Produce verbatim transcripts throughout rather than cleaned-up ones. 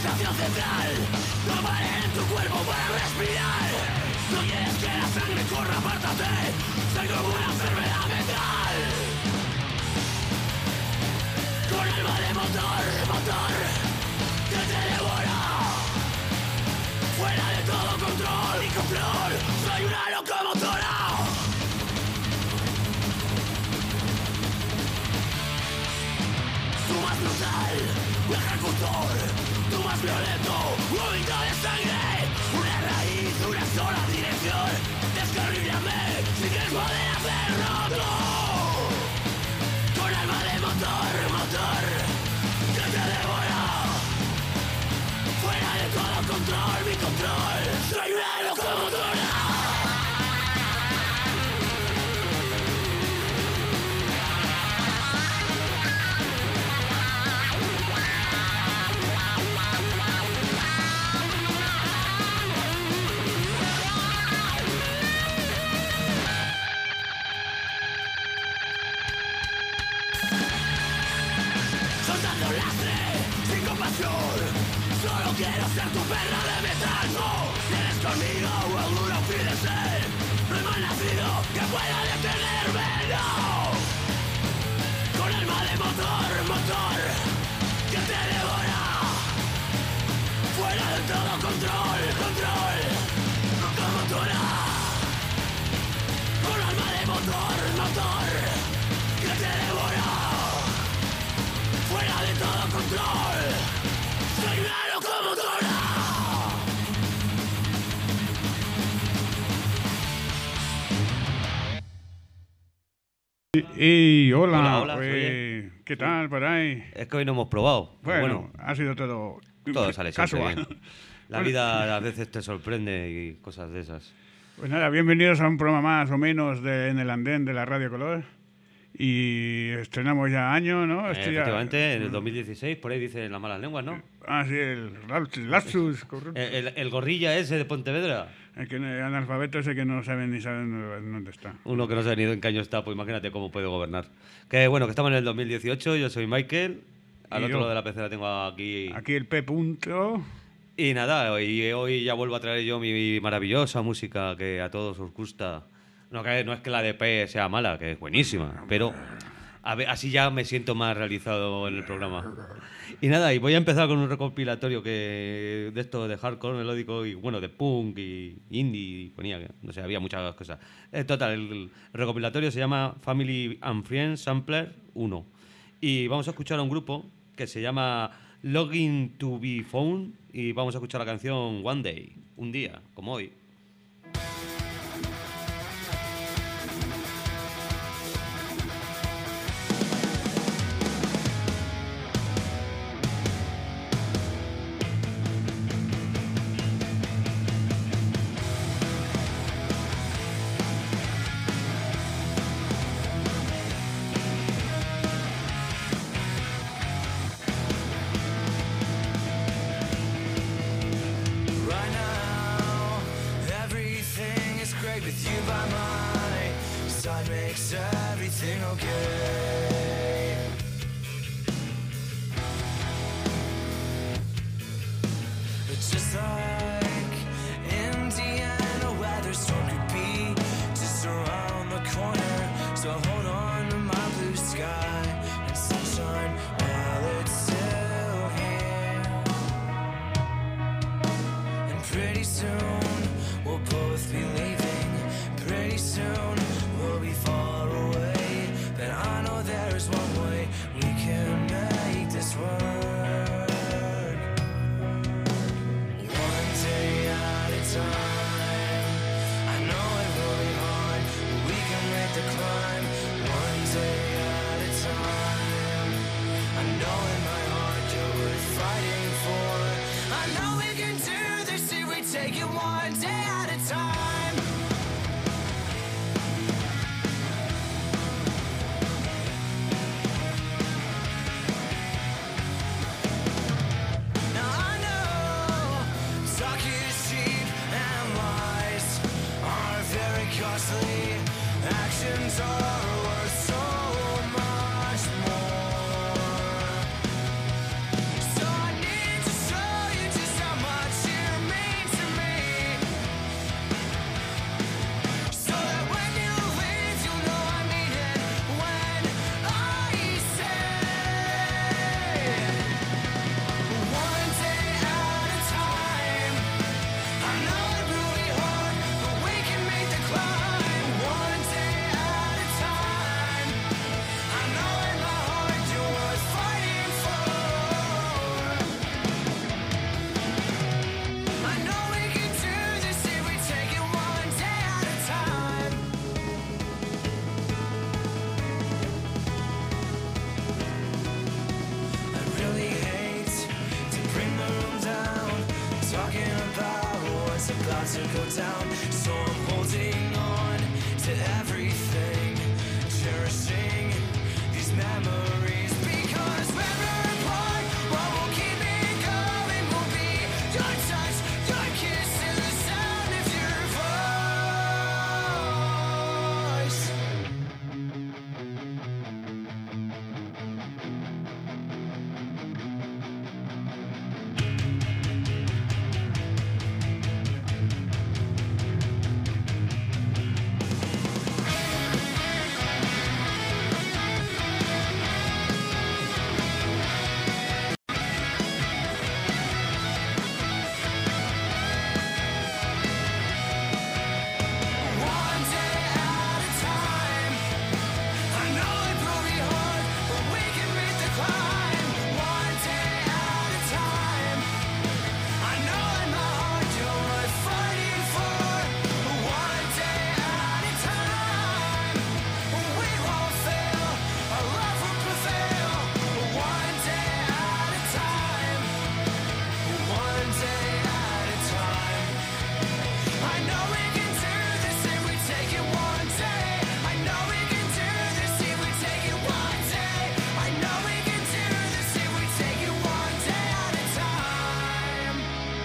estación central. Tomaré en tu cuerpo para respirar. No quieres que la sangre corra, apártate. Soy como una enfermedad mental. Con alma de motor, motor, que te devora. Fuera de todo control y control. Soy una locomotora. Tú más brutal, un ejecutor. Tú más violento, un vómito de sangre. Una raíz, una sola dirección. Descarrílame si quieres poder hacerlo tú. Con alma de motor, motor, que te devora. Fuera de todo control, mi control. Soy una locomotora. Solo quiero ser tu perra de metal. No tienes conmigo alguna fin de ser. No hay mal nacido que pueda detenerme, no. Con alma de motor, motor, que te devora. Fuera de todo control, control, locomotora. Con alma de motor, motor, que te devora. Fuera de todo control. Soy una locomotora. Y hola, Hola, hola, pues, ¿qué tal por ahí? Es que hoy no hemos probado. Bueno, Bueno, ha sido todo todo sale siempre casual. bien. La vida a veces te sorprende y cosas de esas. Pues nada, bienvenidos a un programa más o menos de En el Andén de la Radio Color. Y estrenamos ya año, ¿no? Eh, Este ya- efectivamente, en el dos mil dieciséis, por ahí dicen las malas lenguas, ¿no? Ah, sí, el Lapsus, lapsus corrupto. El, el- el gorrilla ese de Pontevedra. El que el analfabeto ese que no sabe ni sabe dónde está. Uno que no sabe ni en qué año está, pues imagínate cómo puede gobernar. Que bueno, que estamos en el dos mil dieciocho, yo soy Michael. Al Y otro yo. lado de la pecera tengo aquí... Aquí el P. Punto. Y nada, y hoy ya vuelvo a traer yo mi maravillosa música que a todos os gusta. No, que, no es que la de P sea mala, que es buenísima, pero a ver, así ya me siento más realizado en el programa. Y nada, y voy a empezar con un recopilatorio que de esto de hardcore melódico y bueno, de punk y indie, y ponía, que, no sé, había muchas cosas. Eh, total, el, el recopilatorio se llama Family and Friends Sampler uno. Y vamos a escuchar a un grupo que se llama Login to be Found y vamos a escuchar la canción One Day, un día, como hoy. Right now, everything is great with you by my side, makes everything okay. It's just like Indiana, weather storm could be just around the corner. So hold on to my blue sky and sunshine while it's still here. And pretty soon we'll both be leaving. Pretty soon we'll be far away. But I know there's one way we can make this work. One go down. So I'm holding on to everything, cherishing these memories. Because when we're apart, what will keep me going will be your touch, your kiss, and the sound of your voice. One day at a time. I know it will be hard, but we can make the climb. One day at a time. I know in my heart you're worth fighting for. One day at a time. We won't fail. Our love will prevail. One day at a time. One day at a time. I know we can do this if we take it one day. I know we can do this if we take it one day. I know we can do this if we take it one day at a time.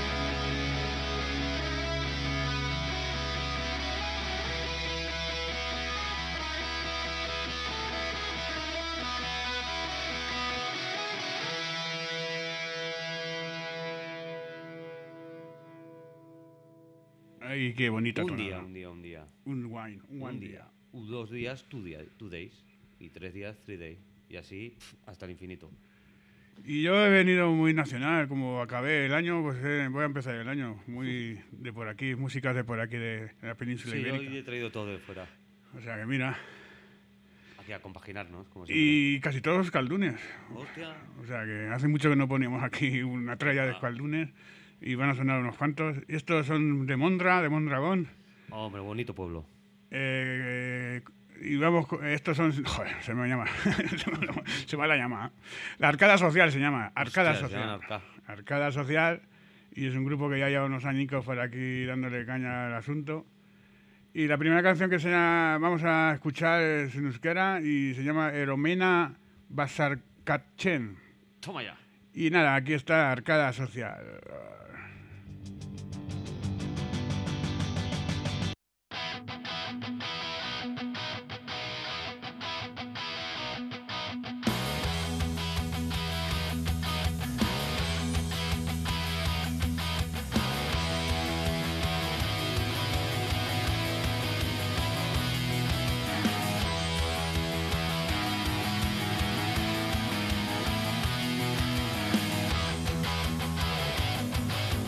Ay, qué bonita Un tonada. día, un día, un día. Un wine, un Un one día. U- Dos días, two, día, two days. Y tres días, three days. Y así pf, hasta el infinito. Y yo he venido muy nacional, como acabé el año, pues eh, voy a empezar el año muy de por aquí, músicas de por aquí, de, de la península Sí, ibérica. hoy he traído todo de fuera. O sea que mira, Aquí a compaginarnos, como siempre. y casi todos caldunes. Hostia. O sea que hace mucho que no poníamos aquí una tralla de Ah. caldunes y van a sonar unos cuantos. Estos son de Mondra, de Mondragón. Hombre, bonito pueblo. Eh, y vamos, co- estos son. Joder, se me llama. se, me, se me va la llama. La Arcada Social se llama. Arcada Hostia, se Social. llaman Arca. Arcada Social. Y es un grupo que ya lleva unos añicos por aquí dándole caña al asunto. Y la primera canción que se llama- vamos a escuchar es en euskera y se llama Eromena Basarkatzen. Toma ya. Y nada, aquí está Arcada Social. One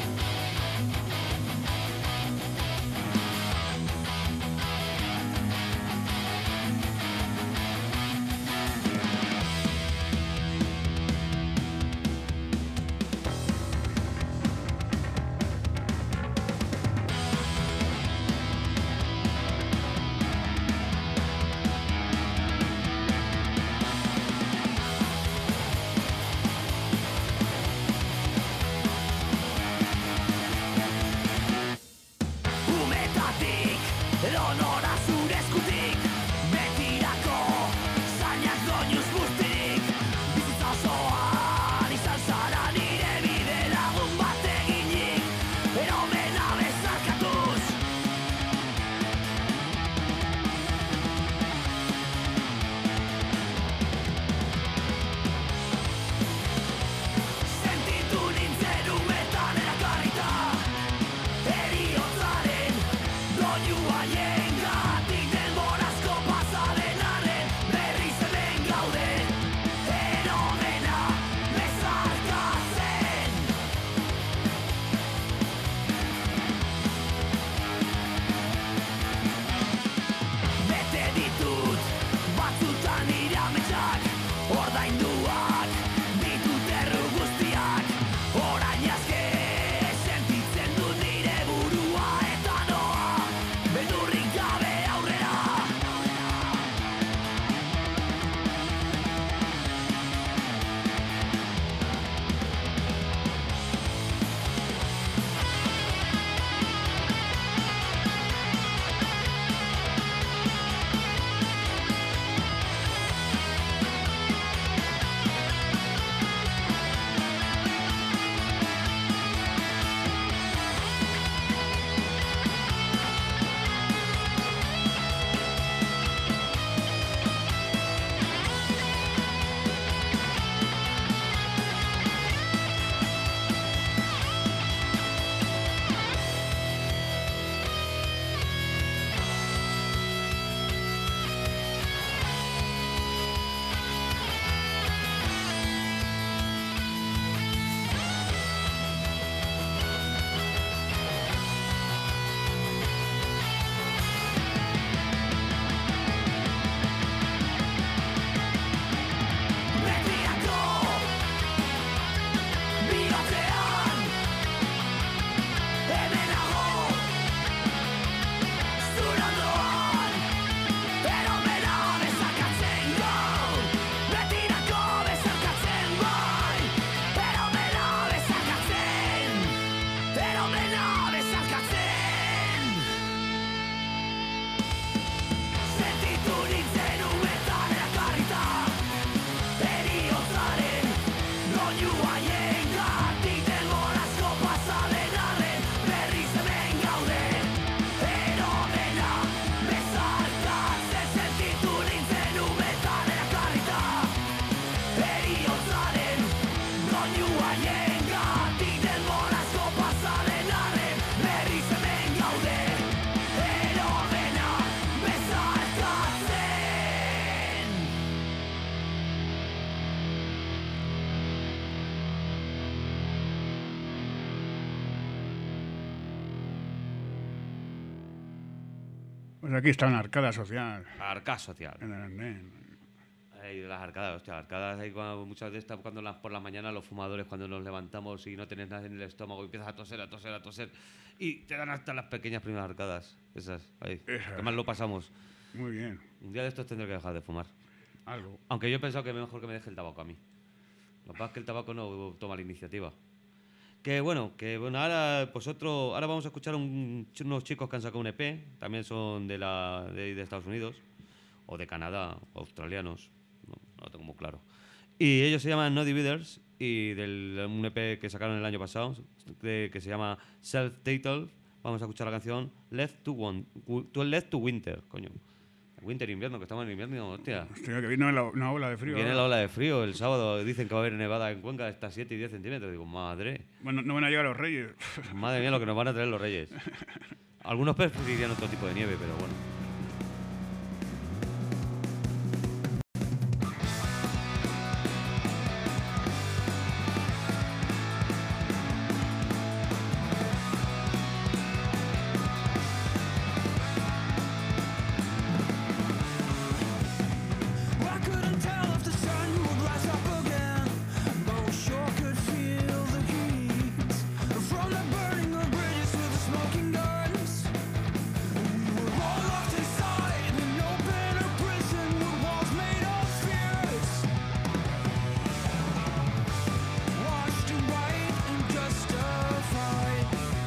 Pues aquí está una arcada social. Arcada social. En el andén. Ay, de las arcadas, hostia, las arcadas hay cuando- muchas de estas cuando las, por la mañana los fumadores cuando nos levantamos y no tenés nada en el estómago y empiezas a toser, a toser, a toser y te dan hasta las pequeñas primeras arcadas, esas, ahí, Esas. que más lo pasamos. Muy bien. Un día de estos tendré que dejar de fumar. Algo. Aunque yo he pensado que mejor que me deje el tabaco a mí. Lo que pasa es que el tabaco no toma la iniciativa. Que bueno, que bueno, ahora pues otro, ahora vamos a escuchar un- unos chicos que han sacado un E P, también son de la de, de Estados Unidos o de Canadá, o australianos, no, no lo tengo muy claro. Y ellos se llaman No Dividers y del un E P que sacaron el año pasado de- que se llama Self Title, vamos a escuchar la canción Left to, Won- to Left to Winter, coño. Winter, invierno, que estamos en invierno, hostia. Hostia, que viene la- una ola de frío. Viene la ahora. ola de frío, el sábado dicen que va a haber nevada en Cuenca hasta siete y diez centímetros. Digo, madre, Bueno, no van a llegar los reyes. madre mía lo que nos van a traer los reyes. Algunos preferirían otro tipo de nieve, pero bueno. I couldn't tell if the sun would rise up again, but we sure could feel the heat from the burning of bridges to the smoking guns. We were all locked inside in an open prison with walls made of fears, washed in white and justified,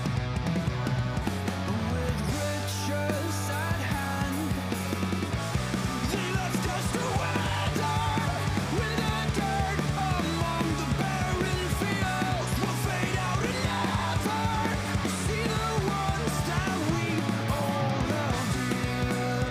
with riches at hand. They left us to wither with the dirt among the barren fields. We'll fade out and never see the ones that we all held dear.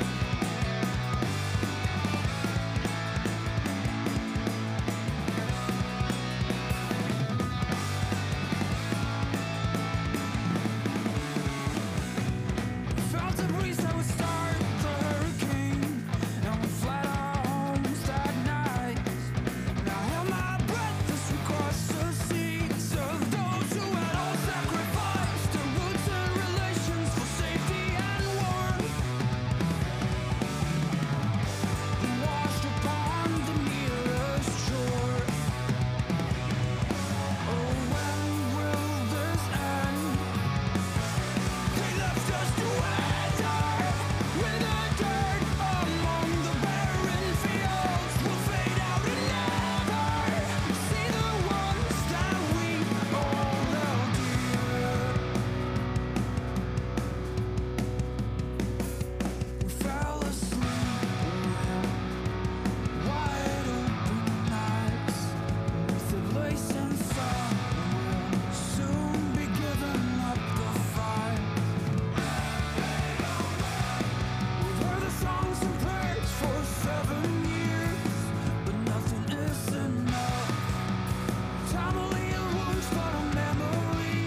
Felt a breeze that would start the hurricane, and we fled our homes that night. And I held my breath as we crossed the seas of those who had all sacrificed their roots and relations for safety and warmth. Washed upon the nearest shore. Oh, when will this end? They left us to wither with the dirt among the barren fields. We'll fade out and never see the ones that we all held dear. We fell asleep wide open nights. The lace and sun will soon be giving up the fight. We've heard the songs and prayers for seven years, but nothing is enough. Time will heal wounds, but a memory.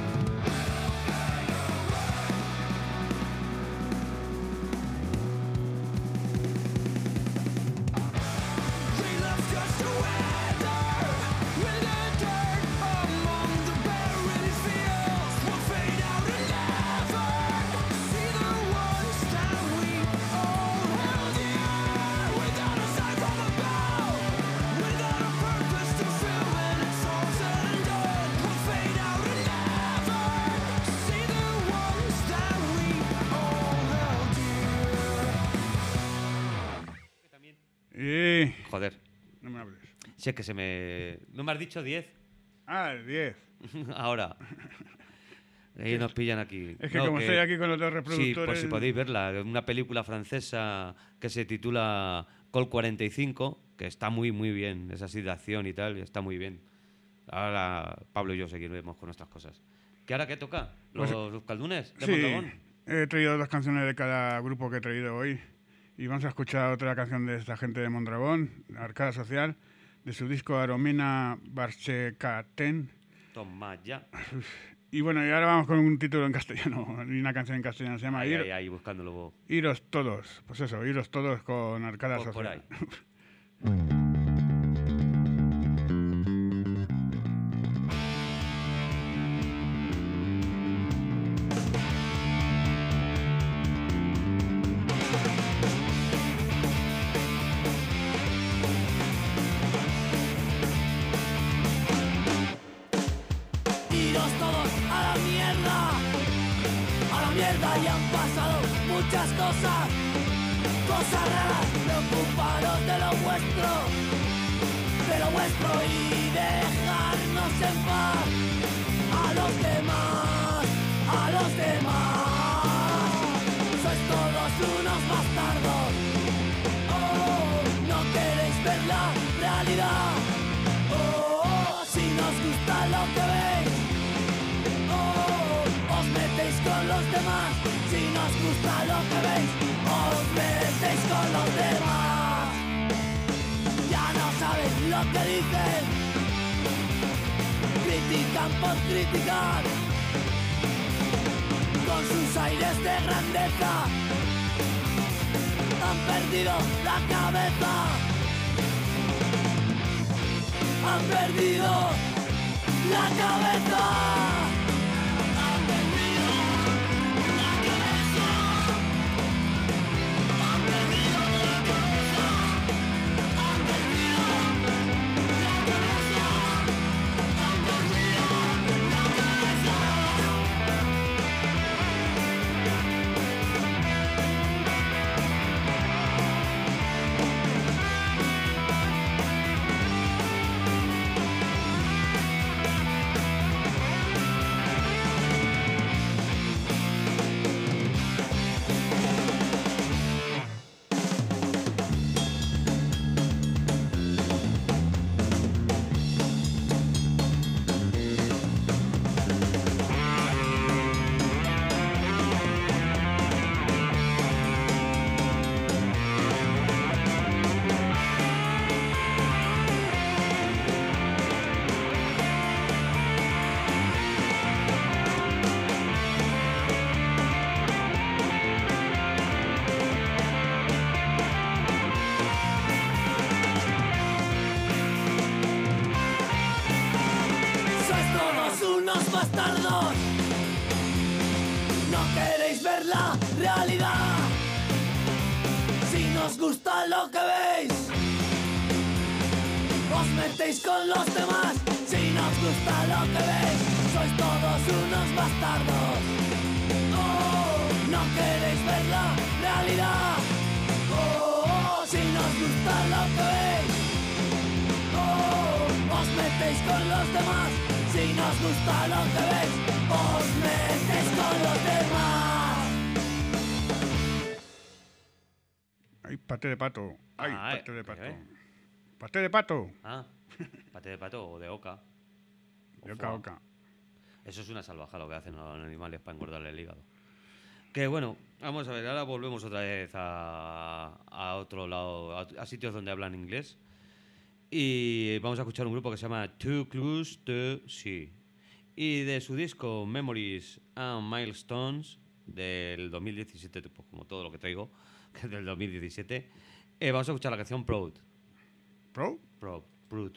They left us to wither with the dirt among the barren fields. We'll fade out and never see the ones that we all held dear. Without a sign from above, without a purpose to fill when it's all said and done. We'll fade out and never see the ones that we all held dear. Y... Joder, No me hables. si es que se me... ¿No me has dicho diez? Ah, el diez. Ahora. Ahí nos pillan aquí. Es que No, como estoy aquí con los dos Sí, reproductores... por si podéis verla, una película francesa que se titula Col cuarenta y cinco, que está muy, muy bien, es así de acción y tal, y está muy bien. Ahora Pablo y yo seguiremos con nuestras cosas. ¿Qué ahora qué toca? ¿Los, Pues- los caldunes de Sí, Mondragón? he traído dos canciones de cada grupo que he traído hoy. Y vamos a escuchar otra canción de esta gente de Mondragón, Arcada Social, de su disco Aromena Barchekaten. Toma ya. Y bueno, y ahora vamos con un título en castellano, y una canción en castellano, se llama Ahí, Ir- ahí, ahí, buscándolo. Iros Todos. Pues eso, Iros Todos con Arcada Por, por Social. ahí. We'll muchas cosas, cosas raras, preocuparos de lo vuestro, de lo vuestro y dejarnos en paz a los demás, a los demás. Sois todos unos bastardos, oh, no queréis ver la realidad, oh, si nos gusta lo que veis, oh, os metéis con los demás, si nos gusta lo que veis, os metéis con los demás. Ya no sabéis lo que dicen, critican por criticar, con sus aires de grandeza, han perdido la cabeza, han perdido la cabeza. Bastardos, no queréis ver la realidad, si nos gusta lo que veis, os metéis con los demás, si nos gusta lo que veis, sois todos unos bastardos, oh, no queréis ver la realidad, oh, si nos gusta lo que veis, oh, os metéis con los demás. Si nos gusta lo que veis, os metéis con los demás. Ay, paté de pato. Ay, Ah, paté de ¿qué pato. es? Paté de pato. Ah, paté de pato o de oca. O De oca, foie. oca. Eso es una salvaja lo que hacen los animales para engordarle el hígado. Que bueno, vamos a ver, ahora volvemos otra vez a, a otro lado, a, a sitios donde hablan inglés. Y vamos a escuchar un grupo que se llama Too Close to See. Y de su disco Memories and Milestones del dos mil diecisiete, pues como todo lo que traigo, que es del dos mil diecisiete, eh, vamos a escuchar la canción Proud. ¿Pro? Proud. Proud.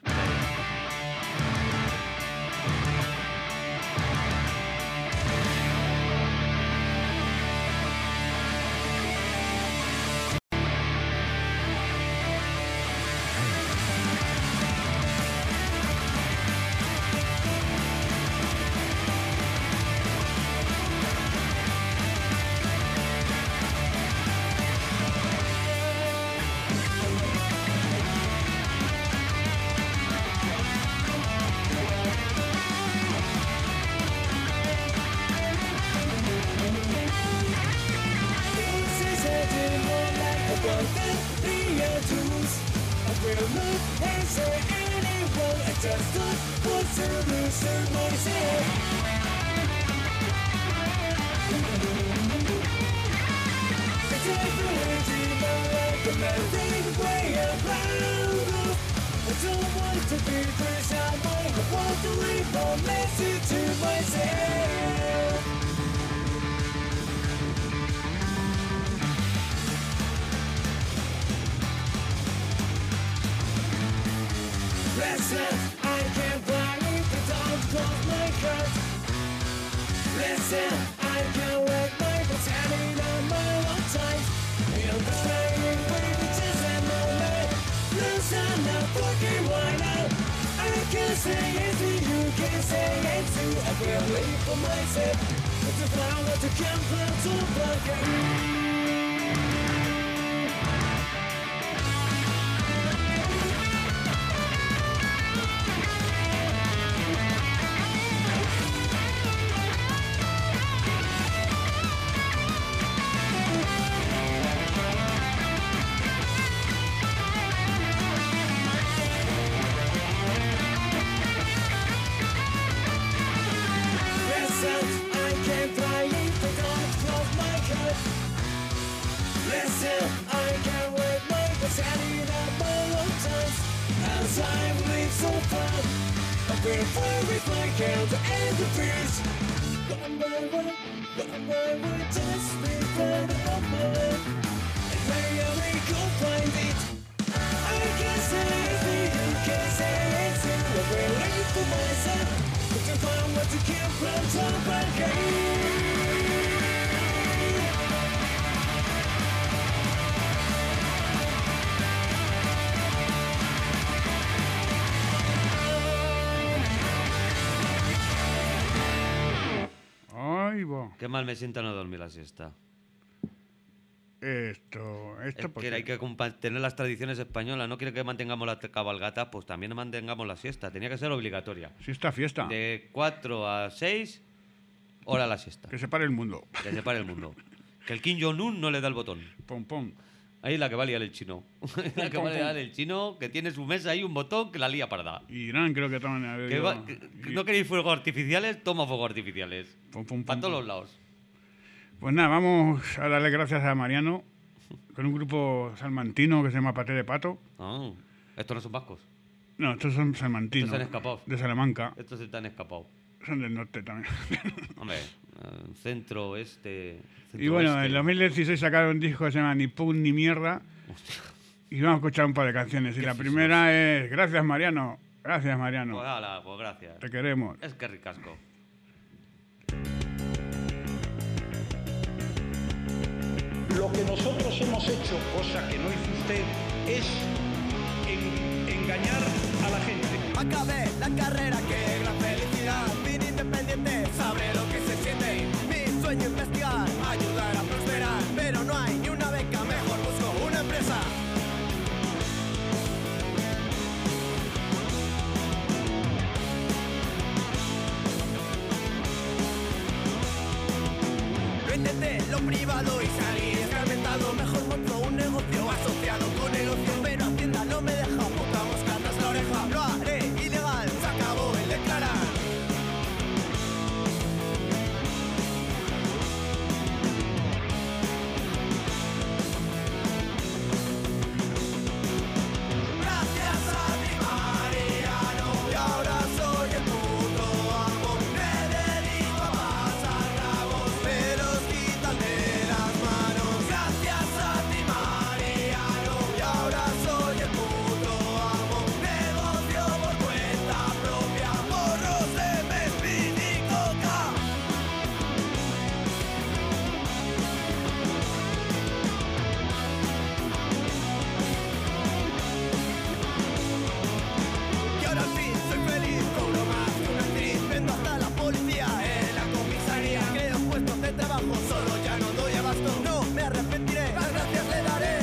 Wait for myself, it's a flower to come from to Ay, bo. Qué mal me sienta no dormir la siesta. Esto, esto Es porque... que hay que compa- tener las tradiciones españolas. No quiere que mantengamos la cabalgata, pues también mantengamos la siesta. Tenía que ser obligatoria. Si esta fiesta, De cuatro a seis, hora la siesta. que se pare el mundo. Que se pare el mundo. Que el Kim Jong-un no le da el botón. Pom, pom. Ahí es la que va a liar el chino. La que va a liar el chino, que tiene su mesa ahí un botón que la lía parda. Irán creo que toman... Que va- que- que ¿No queréis fuegos artificiales? Toma fuegos artificiales. Pum, pum, Para pum, todos pum. los lados. Pues nada, vamos a darle gracias a Mariano con un grupo salmantino que se llama Paté de Pato. Ah, estos no son vascos. No, estos son salmantinos. Estos se han escapado. De Salamanca. Estos se están escapados. Son del norte también. Hombre, eh, centro, este. Y bueno, en dos mil dieciséis sacaron un disco que se llama Ni Pum ni Mierda. Y vamos a escuchar un par de canciones. Y Qué la fisos. primera es Gracias Mariano. Gracias Mariano. Pues ala, pues gracias. Te queremos. Es que ricasco. Lo que nosotros hemos hecho, cosa que no hizo usted, es en- engañar a la gente. Acabé la carrera, qué gran felicidad. Vine independiente, sabré lo que se siente. Mi sueño investigar, ayudar a prosperar. Pero no hay ni una beca, mejor busco una empresa. Lo intenté, lo privado y salí escarmentado. Mejor monto un negocio asociado con el ocio. Pero Hacienda no me deja, puta mosca tras la oreja. Lo haré ilegal, se acabó el declarar. Gracias a mi Mariano, y ahora soy el puto amo. Me dedico a pasar tragos, me los quitan de las manos. Gracias a ti Mariano, y ahora soy el puto amo. Negocio por cuenta propia, morros de Mespin y coca. Y ahora al fin soy feliz, cobro más que una actriz. Vendo hasta la policía en la comisaría. Creo puestos de trabajo, solo ya no doy abasto. No me arrepentiré, las gracias le daré.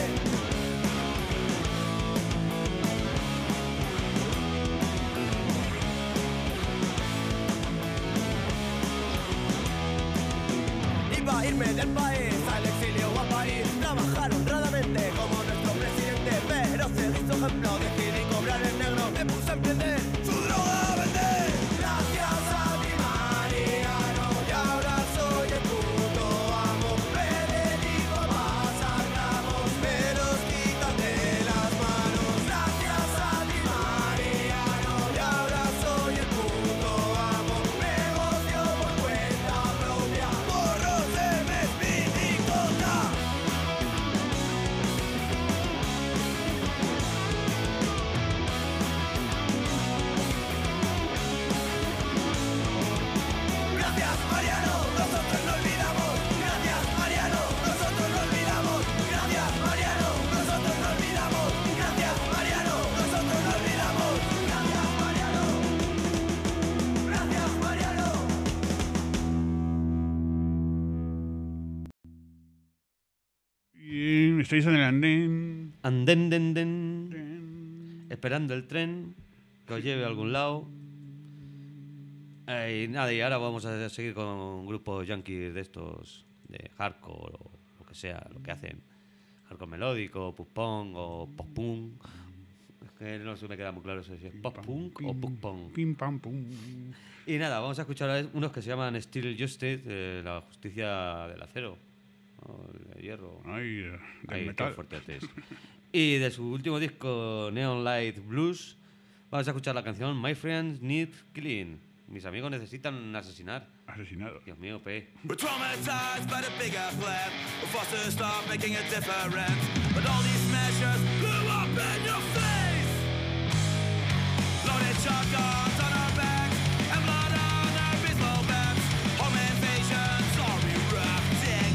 Iba a irme del país, al exilio o a París. Trabajar honradamente como nuestro presidente. Pero seguí su ejemplo, decidí cobrar en negro. Me puse a emprender, su droga a vender. Gracias a mi Mariano, y ahora soy el puto amo. Me dedico a pasar gramos, me los quitan de las manos. Gracias a mi Mariano, y ahora soy el puto amo. Negocio por cuenta propia, morros de Mespin y coca. estáis en el andén. Andén, den, den. Esperando el tren que os lleve a algún lado. Eh, y nada, y ahora vamos a seguir con grupos yankees de estos, de hardcore o lo que sea, lo que hacen. Hardcore melódico, pop-punk o pop-punk. Es que no se me queda muy claro eso, si es pop-punk o pop-punk. Pim, pam, pum. Y nada, vamos a escuchar unos que se llaman Steel Justice, eh, la justicia del acero, ¿no? El hierro. Ay, del Ahí, qué metal. fuerte es. Y de su último disco, Neon Light Blues, vamos a escuchar la canción My Friends Need Killing. Mis amigos necesitan asesinar. Asesinado. Dios mío, P. We're traumatized by the bigger plan. We're forced to stop making a difference. But all these measures blew up in your face. Loaded shotguns on our backs and blood on our baseball bats. Home invasions are erupting.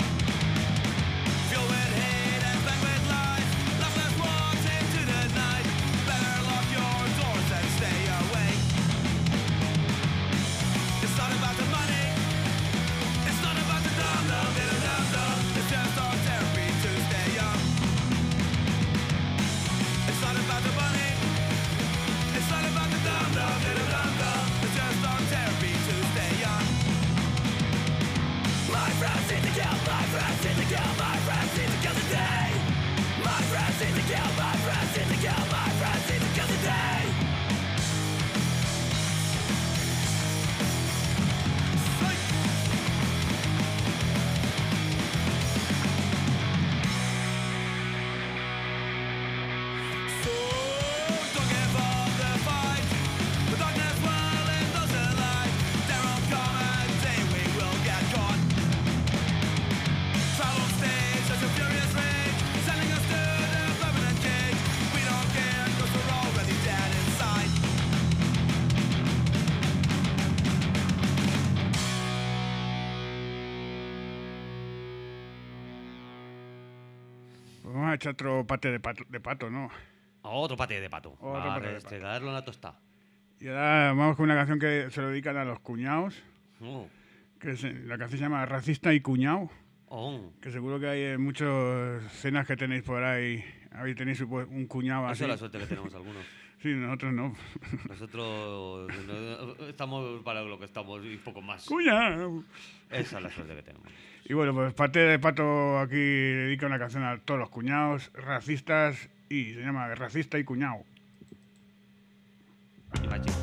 Fuel with hate and bang with lies. Loveless walks into the night. Better lock your doors and stay awake. It's not about the money. It's not about the dumb, dumb, little dumb, dumb. It's just our therapy to stay young. It's not about the money. It's not about the dumb, dumb, little dumb, dumb. It's just our therapy to stay young. My friends need to kill, my friends need to kill, my friends need to kill today. My friends need to kill, my friends need to kill, my friends need to kill today. So don't give up the fight. The darkness will indulge the light. There will come a day we will get caught. Travel on stage such a furious rage, sending us to the permanent cage. We don't care 'cause we're already dead inside. Pues vamos a echar otro pate de pato, de pato, ¿no? Otro pate de pato. Otro Para pate de restregarlo en la tostada. Y ahora vamos con una canción que se lo dedican a los cuñados, Oh. que es, la canción se llama Racista y Cuñado, Oh. que seguro que hay en muchas cenas que tenéis por ahí, ahí tenéis pues, un cuñado Esa así. es la suerte que tenemos algunos. Sí, nosotros no. Nosotros no- estamos para lo que estamos y poco más. ¡Cuñado! Esa es la suerte que tenemos. Y bueno, pues Pate de Pato aquí dedica una canción a todos los cuñados racistas y se llama Racista y Cuñado. Y machista.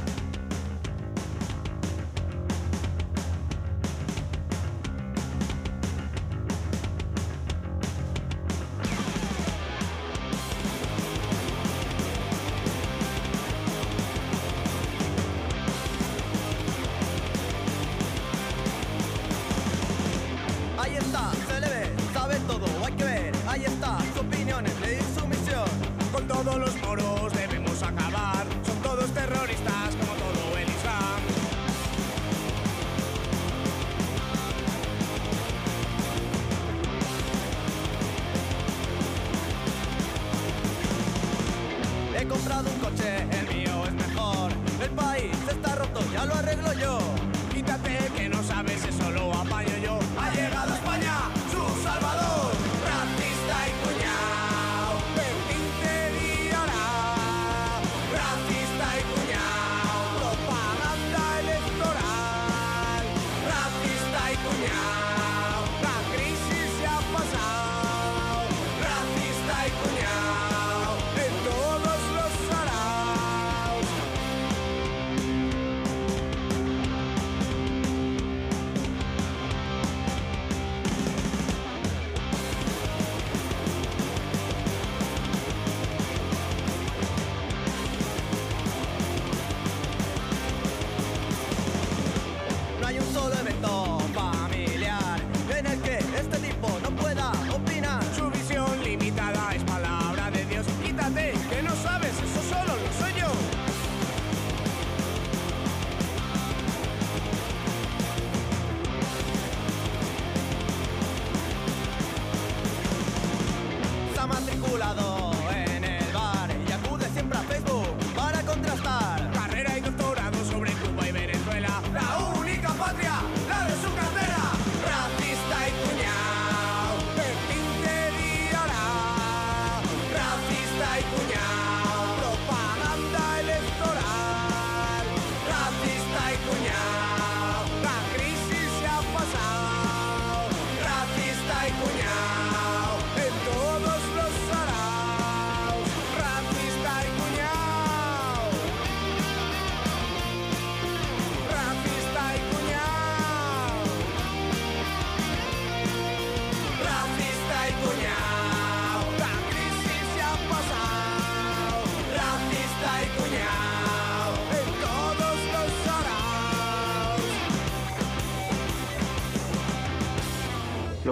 Ahí está, se le ve, sabe todo, hay que ver. Ahí está, su opinión es ley y sumisión. Con todos los moros debemos acabar. Son todos terroristas como todo el Islam. He comprado un coche, el mío es mejor. El país está roto, ya lo arreglo yo. Quítate que no sabes, eso lo apaño yo. Ha llegado a España, su salvador. Racista y cuñao, Pepín te liará. Racista y cuñao, propaganda electoral. Racista y cuñao, la crisis ya ha pasado. Racista y cuñao, en todos los saraos.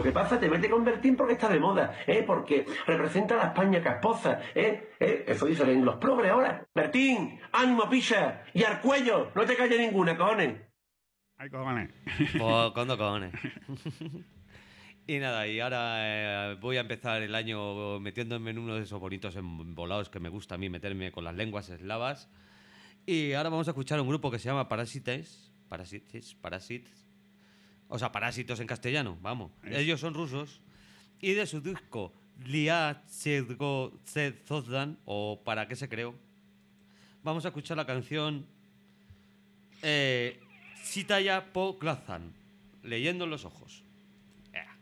Lo que pasa, te mete con Bertín porque está de moda, ¿eh? Porque representa a la España casposa, ¿eh? ¿eh? Eso dicen los progres ahora. Bertín, ánimo, picha, y al cuello, no te calles ninguna, cojones. Ay, cojones. Pues, ¿cuándo cojones? Y nada, y ahora eh, voy a empezar el año metiéndome en uno de esos bonitos embolados que me gusta a mí meterme con las lenguas eslavas. Y ahora vamos a escuchar un grupo que se llama Parasites. Parasites, Parasites. O sea, Parásitos en castellano, vamos. Es. Ellos son rusos. Y de su disco Lia Chedgo Zozdan, o ¿Para qué se creó?, vamos a escuchar la canción eh, Sitaya Po Glazan, Leyendo en los ojos. Yeah.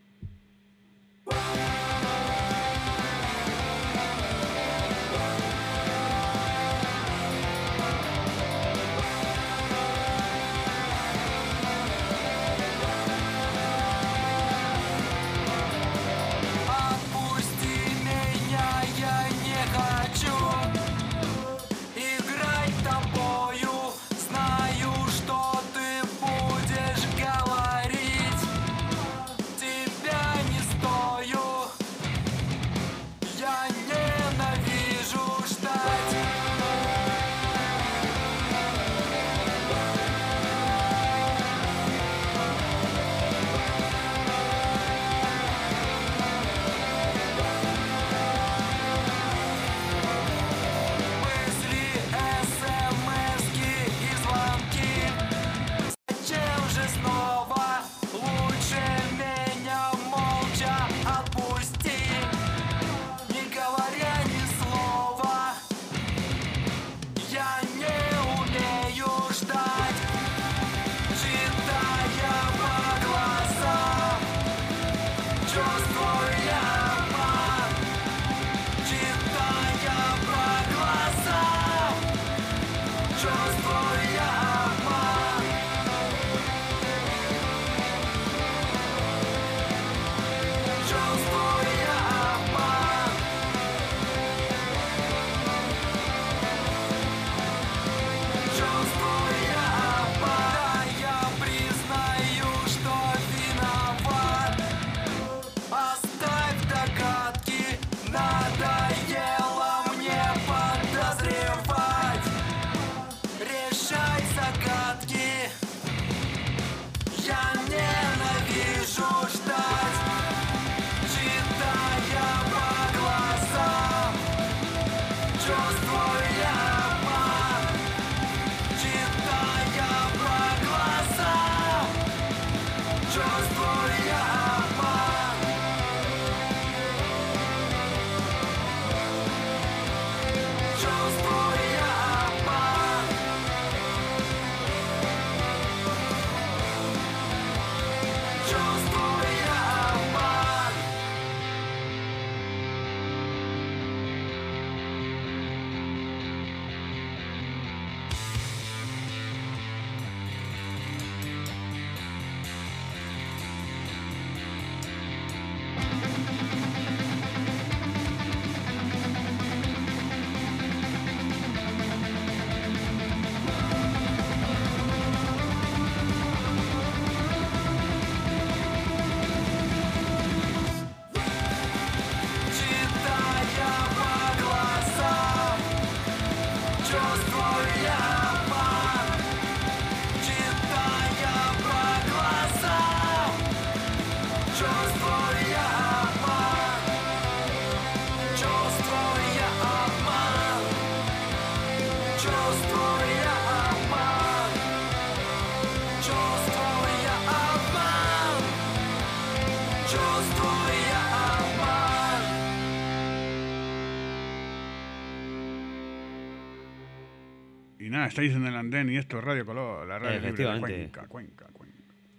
Y nada, estáis en el andén y esto es Radio Color, la radio libre de Cuenca, Cuenca, Cuenca.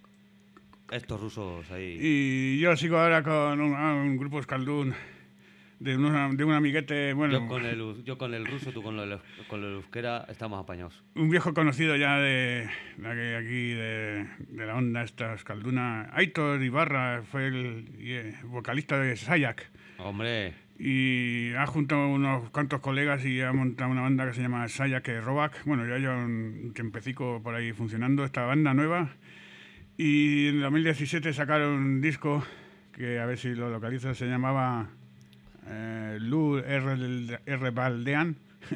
Estos rusos ahí. Y yo sigo ahora con un, un grupo escaldún de, una, de un amiguete, bueno... Yo con el, yo con el ruso, tú con el, con el euskera, estamos apañados. Un viejo conocido ya de, de aquí, de, de la onda esta escalduna. Aitor Ibarra fue el, el vocalista de Sayak. Hombre... Y ha juntado unos cuantos colegas y ha montado una banda que se llama Sayak Roback. Bueno, ya lleva un tiempecico por ahí funcionando esta banda nueva. Y en dos mil diecisiete sacaron un disco que a ver si lo localizo, se llamaba eh, Lou R. R. Baldean.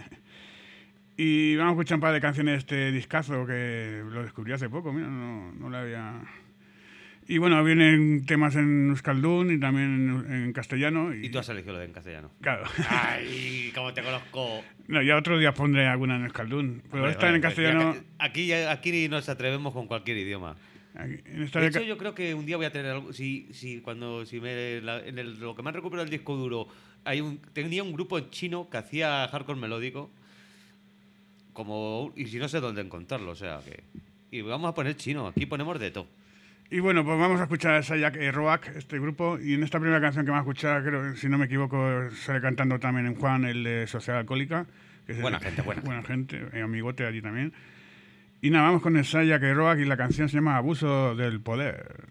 Y vamos a escuchar un par de canciones de este discazo que lo descubrí hace poco, mira, no, no lo había... Y bueno, vienen temas en euskaldun y también en, en castellano. Y... y tú has elegido lo de en castellano. Claro. ¡Ay, cómo te conozco! No, ya otros días pondré alguna en euskaldun. Pero Hombre, esta vale, en castellano... Aquí, aquí nos atrevemos con cualquier idioma. Aquí, en esta De de... hecho, yo creo que un día voy a tener algo... Si, si cuando si me, la, en el, lo que me han recuperado el disco duro, hay un, tenía un grupo en chino que hacía hardcore melódico. Como, y si no sé dónde encontrarlo, o sea que... Y vamos a poner chino, aquí ponemos de todo. Y bueno, pues vamos a escuchar a Sayak Roak, este grupo, y en esta primera canción que vamos a escuchar, creo, si no me equivoco, sale cantando también en Juan, el de Sociedad Alcohólica. Que es Buena el, gente, buena. Buena gente, eh, amigote allí también. Y nada, vamos con el Sayak Roak y la canción se llama Abuso del Poder.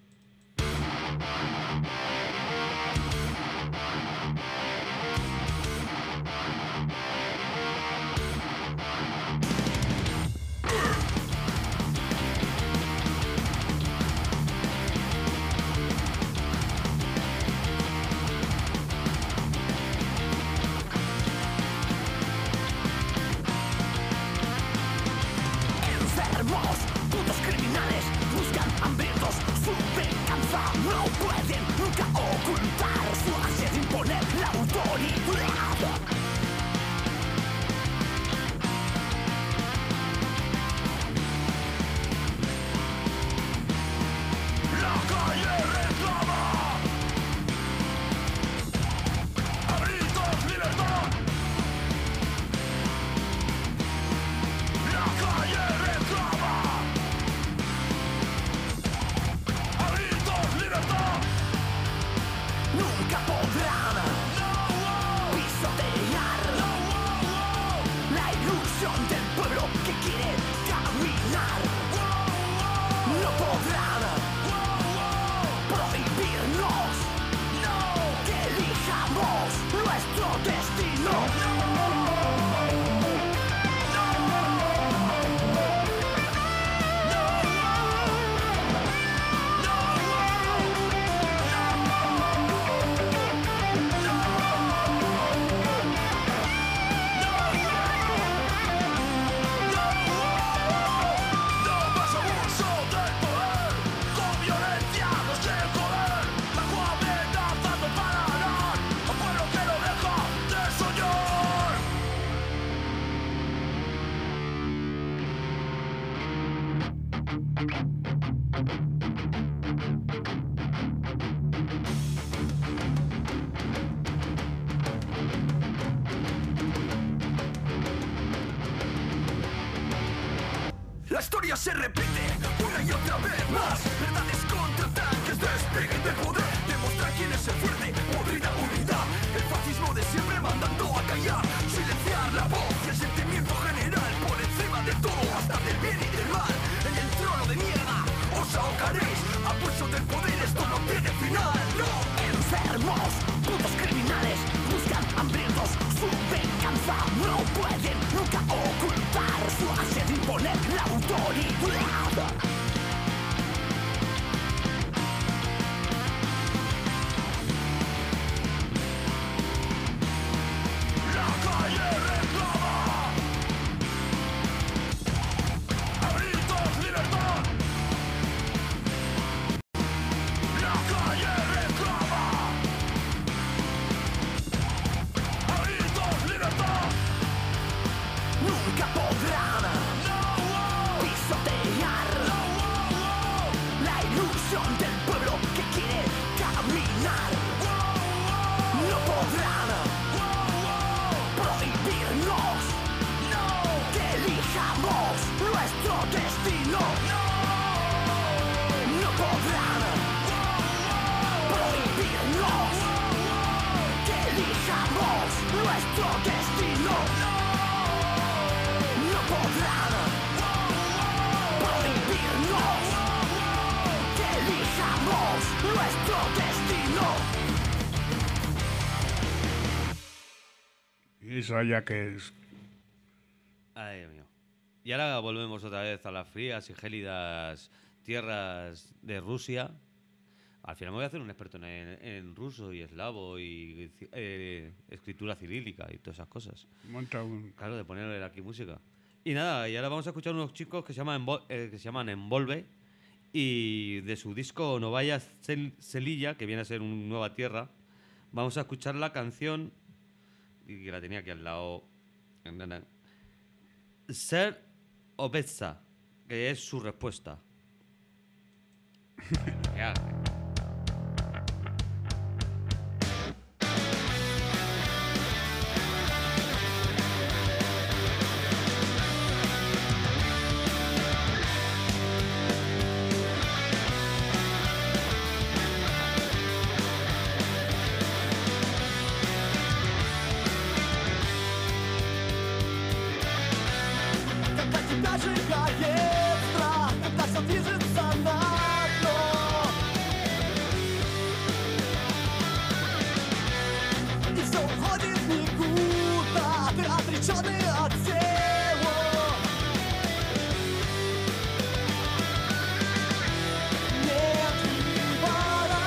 Enfermos, putos criminales, buscan hambrientos su venganza. No pueden nunca ocultar su ansia de imponer la autoridad. La calle reclama a gritos libertad. La calle reclama a gritos libertad. Nunca podrán pisotear la ilusión del pueblo que quiere caminar. No podrán prohibirnos que elijamos nuestro destino. La historia se repite una y otra vez más. Verdades contra tanques, despegue del poder. Demostrar quién es el fuerte, podrida unidad. El fascismo de siempre mandando a callar. Silenciar la voz y el sentimiento general. Por encima de todo, hasta del bien y del mal. En el trono de mierda os ahogaréis. A pulso del poder esto no tiene final. No, enfermos, putos criminales, buscan hambrientos su venganza. No pueden nunca ocultar su ansia de imponer la autoridad. La calle reclama a gritos libertad. La calle reclama a gritos libertad. Nunca podrán pisotear la ilusión del pueblo que quiere caminar. No podrán prohibirnos que elijamos nuestro destino. No podrán prohibirnos que elijamos nuestro destino. No podrán prohibirnos que elijamos nuestro destino. Y Sayak es... Ay, Dios mío. Y ahora volvemos otra vez a las frías y gélidas tierras de Rusia. Al final me voy a hacer un experto en, en ruso y eslavo y eh, escritura cirílica y todas esas cosas. Monta un... Claro, de poner aquí música. Y nada, y ahora vamos a escuchar unos chicos que se llaman, Envol eh, que se llaman Envolve y de su disco No Vayas Cel Celilla, que viene a ser un Nueva Tierra, vamos a escuchar la canción, y que la tenía aquí al lado, Ser Obesa, que es su respuesta. Ya. Когда тебя сжигает страх, когда все движется на дно, и все уходит в никуда, ты отреченный от всего. Нет выбора,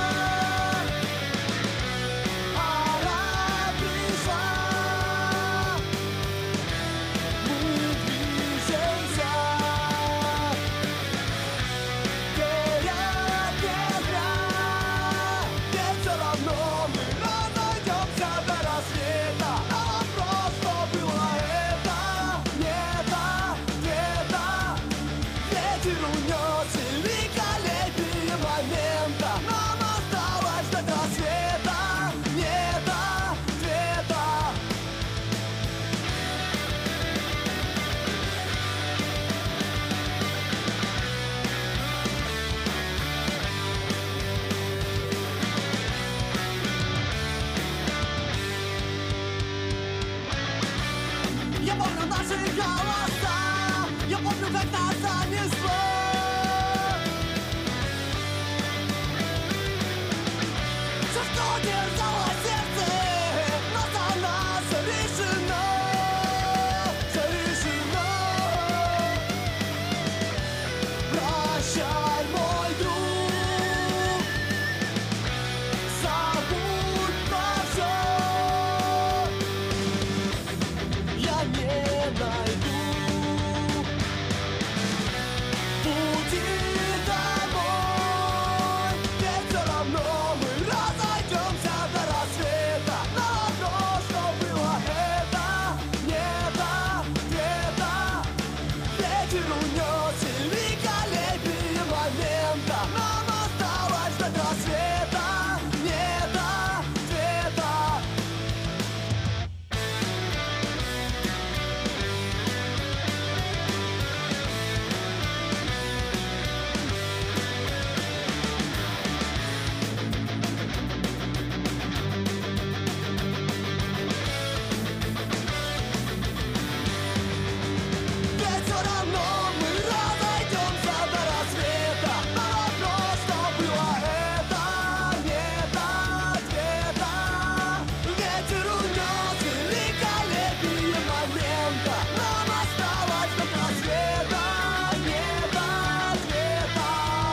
пора пришла. Мы движемся, веря не зря, ведь все равно мы разойдемся до рассвета. А вопрос, что было это, нет ответа. Ветер унес великолепие момента, нам осталось ждать рассвета, нет ответа. Я помню наши голоса, я помню, как нас занесло. Все, что держало сердце, но за нас решено, все решено. Прощай, мой друг, забудь про все. Я не найду пути домой, ведь все равно мы разойдемся до рассвета. На вопрос, что было это, нет ответа. Ветер унес великолепие момента, нам осталось ждать рассвета, нет ответа. Ведь все равно мы разойдемся до рассвета. На вопрос, что было это, нет ответа. Ветер унес великолепие момента, нам осталось ждать рассвета, нет ответа.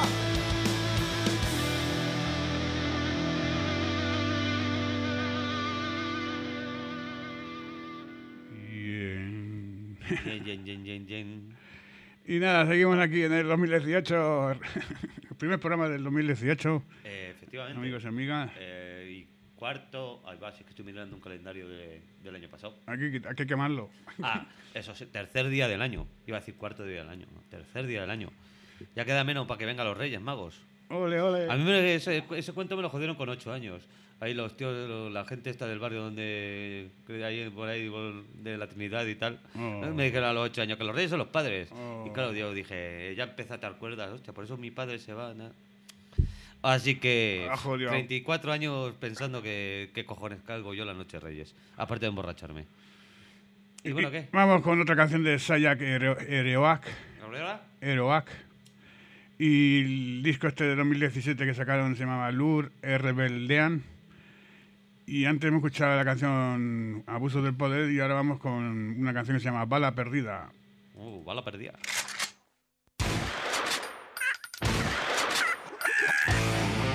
Bien. Yen, yen, yen, yen, yen. Y nada, seguimos aquí en el dos mil dieciocho, el primer programa del dos mil dieciocho, Eh, efectivamente. amigos y amigas. Eh, y cuarto, ahí va, si es que estoy mirando un calendario de- del año pasado. Aquí hay que quemarlo. Ah, eso sí, tercer día del año. Iba a decir cuarto día del año. No, tercer día del año. Ya queda menos para que vengan los Reyes Magos. Ole, ole. A mí me- ese, ese cuento me lo jodieron con ocho años. Ahí los tíos, lo- la gente esta del barrio donde, que ahí, por ahí, por- de la Trinidad y tal, Oh. me dijeron a los ocho años que los Reyes son los padres. Oh. Y claro, yo dije, ya empecé a dar cuerdas, hostia, por eso mi padre se va. ¿no? Así que Ah, jodido. treinta y cuatro años pensando que qué cojones cargo yo la noche de Reyes, aparte de emborracharme. ¿Y bueno qué? Vamos con otra canción de Sayak Ero- Eroak. ¿Gabriela? Eroak. Y el disco este de dos mil diecisiete que sacaron se llamaba Lur Rebeldean. Y antes hemos escuchado la canción Abuso del Poder y ahora vamos con una canción que se llama Bala Perdida. Uh, bala perdida. We'll be right back.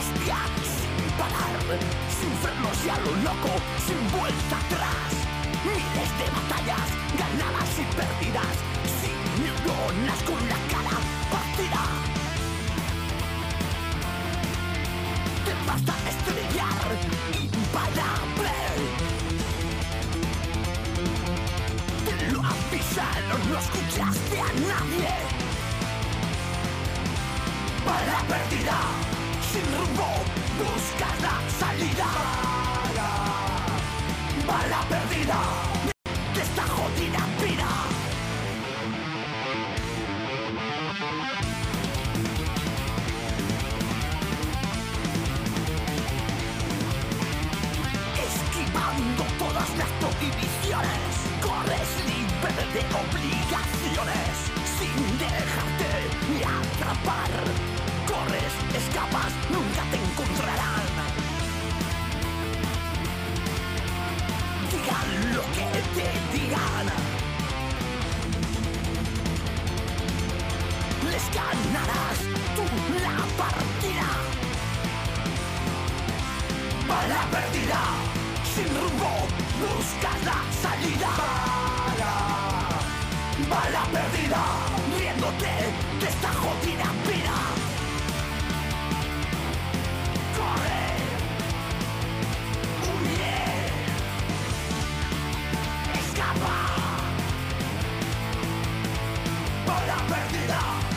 hostia sin parar, sin frenos y a lo loco, sin vuelta atrás. Miles de batallas ganadas y perdidas, sin neuronas con la cara partida. Te basta estrellar, imparable. Te lo avisaron, no escuchaste a nadie. Para la pérdida, sin rumbo, buscas la salida. Para la pérdida de esta jodida vida. Esquivando todas las prohibiciones, corres libre de obligaciones, sin dejarte ni atrapar. Corres, escapas, nunca te encontrarán. Digan lo que te digan, les ganarás tú la partida. Para la pérdida, sin rumbo, buscas la salida. Para, para la pérdida, riéndote de esta jodida vida. Corre, huye, escapa. Para la pérdida.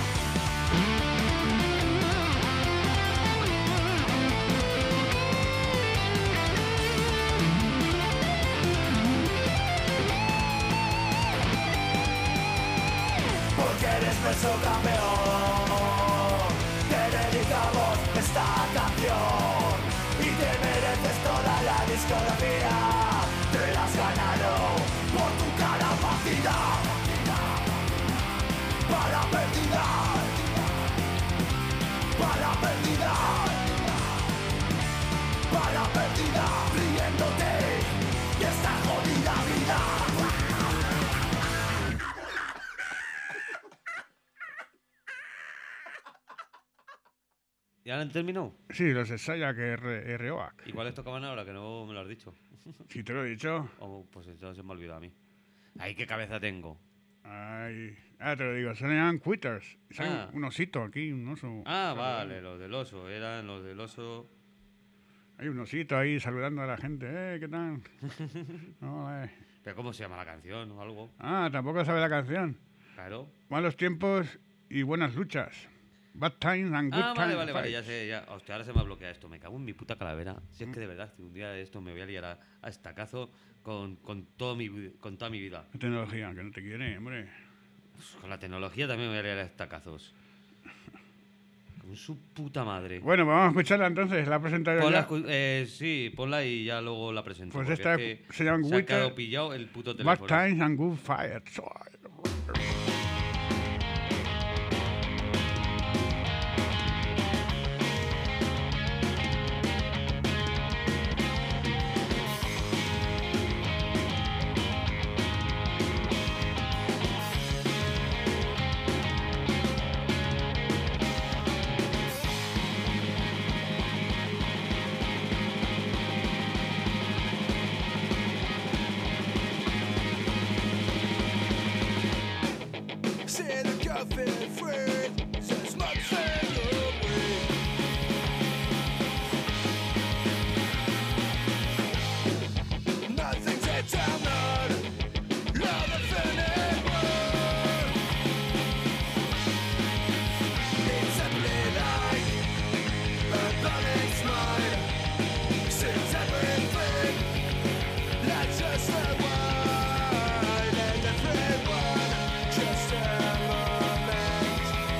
Porque eres nuestro campeón, te dedicamos esta canción y te mereces toda la discografía. Te la has ganado por tu cara partida. Para la pérdida, para la pérdida, para la pérdida, riéndote de esta jodida vida. ¿Ya han terminado? Sí, los Sayak R O A C. ¿Y cuáles tocaban ahora? Que no me lo has dicho. Si te lo he dicho. Oh, pues entonces se me ha olvidado a mí. Ay, qué cabeza tengo. Ay, ah, te lo digo, son eran Quitters. Son Ah. un osito aquí, un oso. Ah, vale, los del oso. Eran los del oso. Hay un osito ahí saludando a la gente. Eh, ¿qué tal? No, eh. ¿Pero cómo se llama la canción o algo? Ah, tampoco sabe la canción. Claro. Malos tiempos y buenas luchas. Bad times and good Ah, times. vale, vale, vale, ya fights. sé, ya. Hostia, ahora se me ha bloqueado esto. Me cago en mi puta calavera. Si es que de verdad, si un día de esto me voy a liar a, a estacazo con, con, todo mi, vi- con toda mi vida. La tecnología, que no te quiere, hombre. Pues con la tecnología también me voy a liar a estacazos. Con su puta madre. Bueno, pues vamos a escucharla entonces. La he presentado Ponla, ya. escu- eh, sí, ponla y ya luego la presento. Pues porque esta es que se llama se ha Wicked. quedado pillado el puto Bad teléfono. times and good fights. Say the coffee free, says my sail away. Nothing's eternal, love the finish word. It's simply like a burning smile. Since everything, that's just a word and everyone just a moment.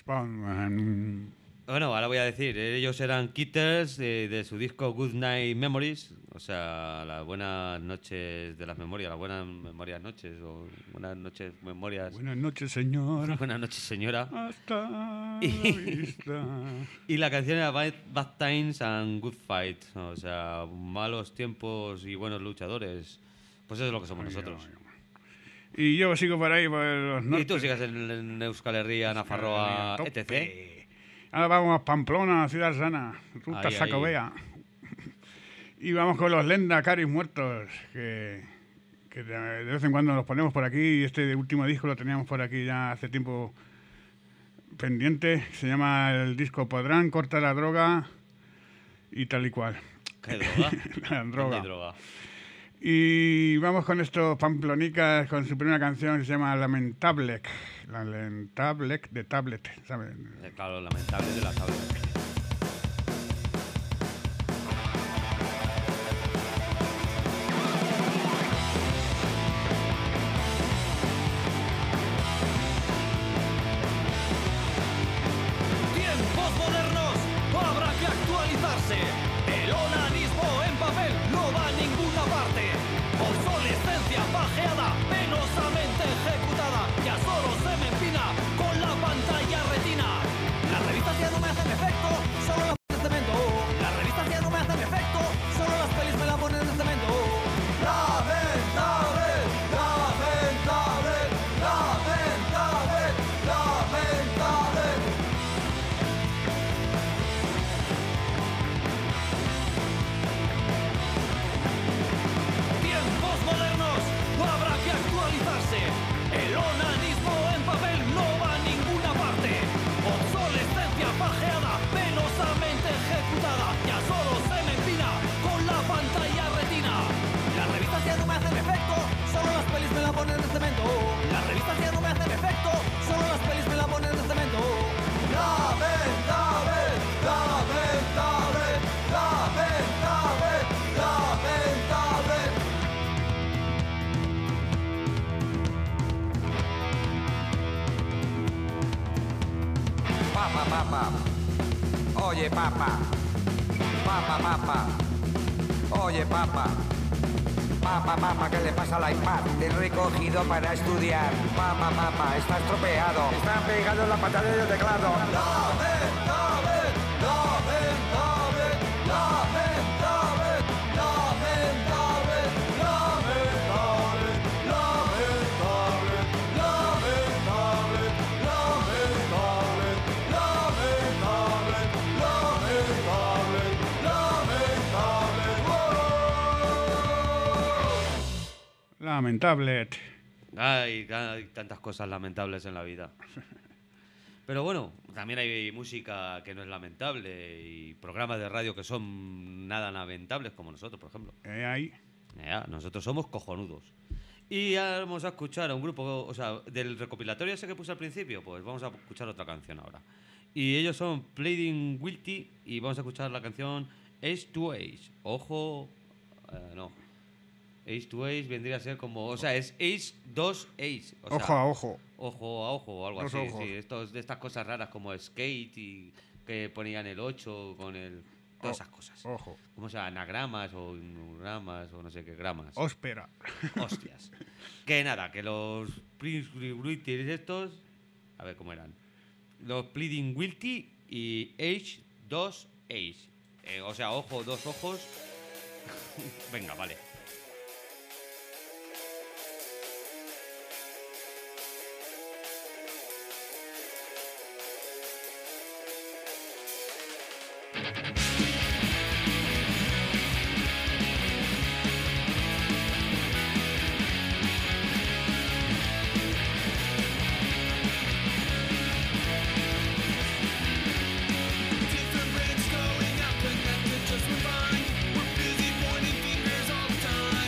Pam, Bueno, ahora voy a decir, ellos eran Kitters de, de su disco Good Night Memories, o sea, las buenas noches de las memorias, las buenas memorias noches, o buenas noches memorias. Buenas noches, señora. Buenas noches, señora. Hasta la Y- vista. Y la canción era Bad, Bad Times and Good Fight, o sea, malos tiempos y buenos luchadores. Pues eso es lo que somos nosotros. Y yo sigo por ahí, por los Y nortes. tú sigas en, en Euskal Herria, Nafarroa, Tope. etcétera. Ahora vamos a Pamplona, Ciudad Sana, ruta Ahí, Sacobea. Y vamos con los Lenda Caris Muertos, que, que de de vez en cuando los ponemos por aquí. Y este último disco lo teníamos por aquí ya hace tiempo pendiente. Se llama el disco Podrán cortar la droga y tal y cual. ¿Qué droga? La droga. ¿Dónde hay droga? Y vamos con estos pamplonicas con su primera canción que se llama Lamentablec. Lamentablec de Tablet, ¿sabes? Eh, Claro, lamentable de la tabla. Tiempos modernos, habrá que actualizarse. El onanismo en papel no va a ninguna parte. Obsolescencia pajeada, penosamente ejecutada. Ya solo se me empina con la pantalla retina. Las revistas ya no me hacen efecto, solo las ponen en cemento. Las revistas ya no me hacen efecto, solo las pelis me la ponen en cemento. Lamentable, lamentable, lamentable, lamentable. Tiempos modernos, habrá que actualizarse. El onanismo en papel no va a ninguna parte. Obsolescencia pajeada, penosamente ejecutada. Ya solo se me empina con la pantalla retina. Las revistas ya no me hacen efecto, solo las pelis me la ponen en cemento. Las revistas ya no me hacen efecto, solo las pelis me la ponen en cemento. Lamentable, lamentable, lamentable, lamentable. Papa, papa. Oye, papa. Papa, papa. Oye, papa. Papa, papa, ¿qué le pasa al iPad? Te he recogido para estudiar. Papa, papa, está estropeado. Está pegado en la pantalla del teclado. Lamentable, lamentable, lamentable, lamentable, lamentable, lamentable, lamentable, lamentable, lamentable, lamentable, lamentable, Lamentable. Hay, hay tantas cosas lamentables en la vida. Pero bueno, también hay música que no es lamentable y programas de radio que son nada lamentables, como nosotros, por ejemplo. Eh, ahí. Ya, nosotros somos cojonudos. Y ahora vamos a escuchar a un grupo, o sea, del recopilatorio ese que puse al principio, pues vamos a escuchar otra canción ahora. Y ellos son Pleading Guilty y vamos a escuchar la canción Ace to Ace. Ojo, eh, no. Ace to Ace vendría a ser como, o sea, es Ace dos Ace. O sea, Ojo a ojo. Ojo a ojo o algo Dos así. ojos. Sí, estos, de estas cosas raras como skate y que ponían el ocho con el... Todas O- esas cosas. Ojo. ¿Cómo se llama? Anagramas o inugramas o no sé qué gramas. Óspera. Hostias. Que nada, que los Prince Bruiters estos... A ver cómo eran. Los Pleading Guilty y Ace dos Ace. Eh, o sea, ojo, dos ojos. Venga, vale. Different going up, connected just fine. We're busy pointing fingers all the time.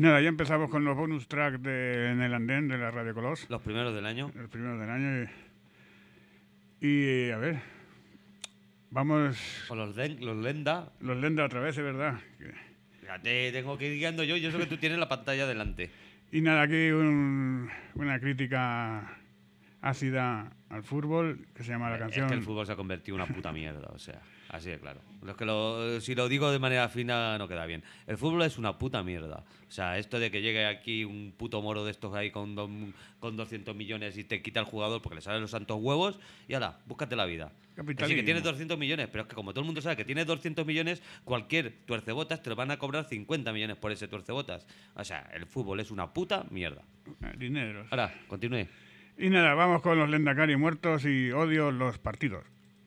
nada, ya empezamos con los bonus tracks de, en el andén de la Radio Colós. Los primeros del año. Los primeros del año. Y, y a ver, vamos... Con los, den, los Lenda. Los Lenda otra vez, es verdad. Fíjate, tengo que ir guiando yo. Yo sé que tú tienes la pantalla delante. Y nada, aquí un, una crítica ácida al fútbol, que se llama la canción... Es que el fútbol se ha convertido en una puta mierda, o sea, así de claro. Los que lo, si lo digo de manera fina no queda bien. El fútbol es una puta mierda. O sea, esto de que llegue aquí un puto moro de estos ahí con, do, con doscientos millones y te quita el jugador porque le salen los santos huevos y ahora, búscate la vida. Así que tienes doscientos millones, pero es que como todo el mundo sabe que tienes doscientos millones, cualquier tuercebotas te lo van a cobrar cincuenta millones por ese tuercebotas. O sea, el fútbol es una puta mierda. Dineros. Ahora, continúe. Y nada, vamos con los Lendakari muertos y odio los partidos.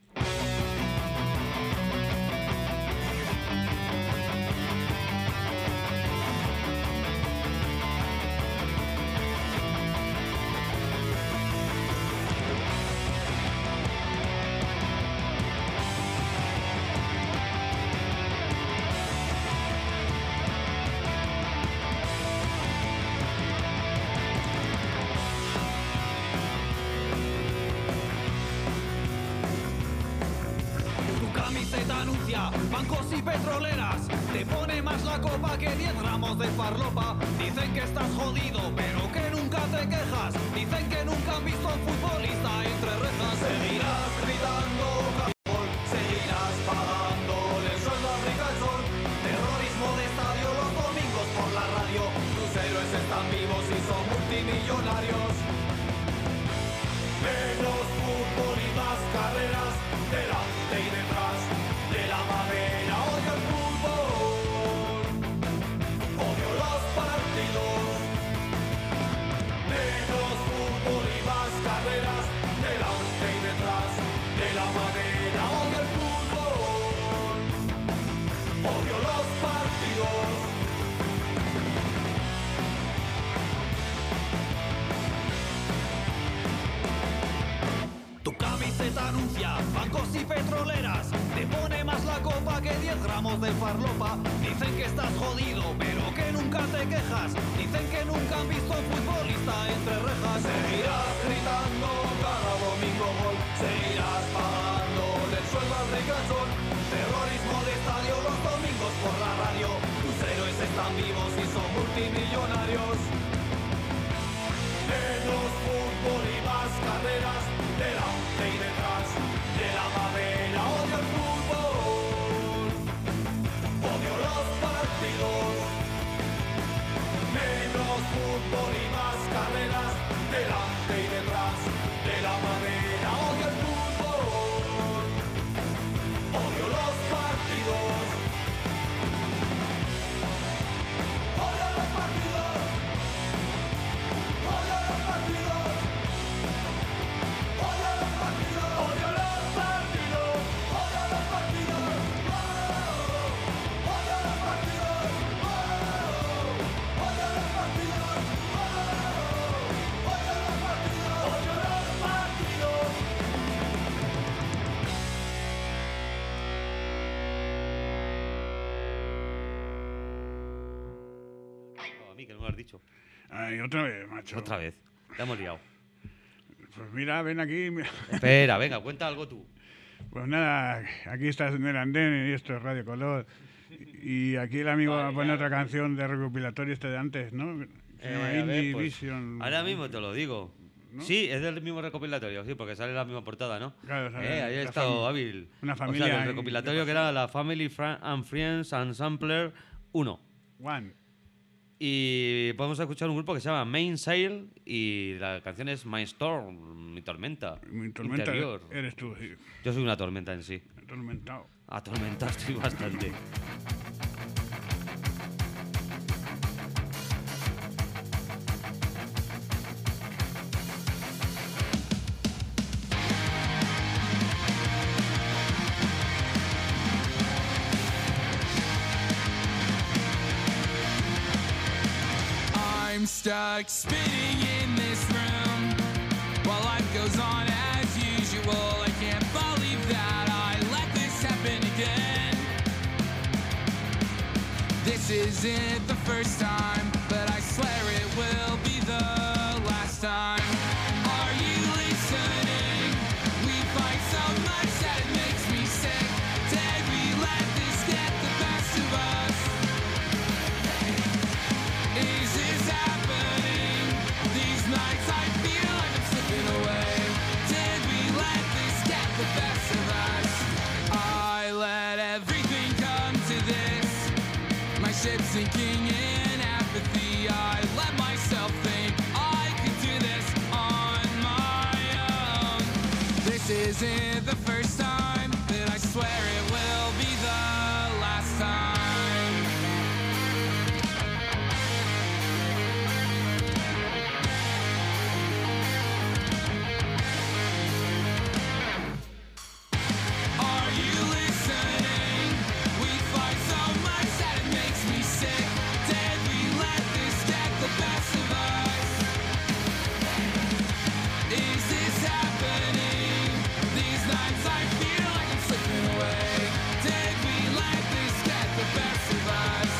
Bancos y petroleras, te pone más la copa que diez gramos de farlopa. Dicen que estás jodido, pero que nunca te quejas. Dicen que nunca han visto a un futbolista entre rejas. Seguirás gritando gol, seguirás pagando el sueldo a Ricachón. Terrorismo de estadio los domingos por la radio. Tus héroes están vivos y son multimillonarios. Menos fútbol y más carreras, delante y detrás de la madera. Odio el fútbol, odio los partidos. Menos fútbol y más carreras, delante y detrás de la madera. Odio el fútbol, odio los partidos. Tu camiseta anuncia bancos y petroleras, te pone más la copa que diez gramos de farlopa. Dicen que estás jodido, pero que nunca te quejas. Dicen que nunca han visto a un futbolista entre rejas. Seguirás gritando cada domingo gol, seguirás pagando el sueldo al Ricachón. Terrorismo de estadio los domingos por la radio. Tus héroes están vivos y son multimillonarios. Menos fútbol y más carreras, delante y detrás de la madera. Odio el fútbol, odio los partidos. Menos fútbol y más carreras, delante y detrás de la madera. Odio el fútbol, odio los partidos. Odio los partidos. Odio los partidos. Odio los partidos, odio los partidos, odio los partidos, odio los partidos, odio los partidos, odio los partidos, odio los partidos. No, a mí que no me lo has dicho. Ay, otra vez, macho. Otra vez. Te hemos liado. Pues mira, ven aquí. Mira. Espera, venga, cuenta algo tú. Pues nada, aquí estás en el andén y esto es Radio Color. Y aquí el amigo va a poner otra canción de recopilatorio este de antes, ¿no? Se llama Eh, a ver, Indie pues, Vision. ahora mismo te lo digo. ¿No? Sí, es del mismo recopilatorio, sí, porque sale la misma portada, ¿no? Claro, sale eh, ahí ha la estado fam- hábil. una O familia sea, y- el recopilatorio que era la Family Fri- and Friends and Sampler uno. One. Y podemos escuchar un grupo que se llama Main Sail y la canción es My Storm, mi tormenta. Mi tormenta interior. eres tú, sí. Yo soy una tormenta en sí. Atormentado. Atormentado estoy bastante. I'm stuck spinning in this room while life goes on as usual. I can't believe that I let this happen again. This isn't the first time, but This isn't the first time, but I swear it will be the last time. Are you listening? We fight so much that it makes me sick. Did we let this get the best of us? Is this happening? These nights I feel like I'm slipping away. Did we let this get the best of us?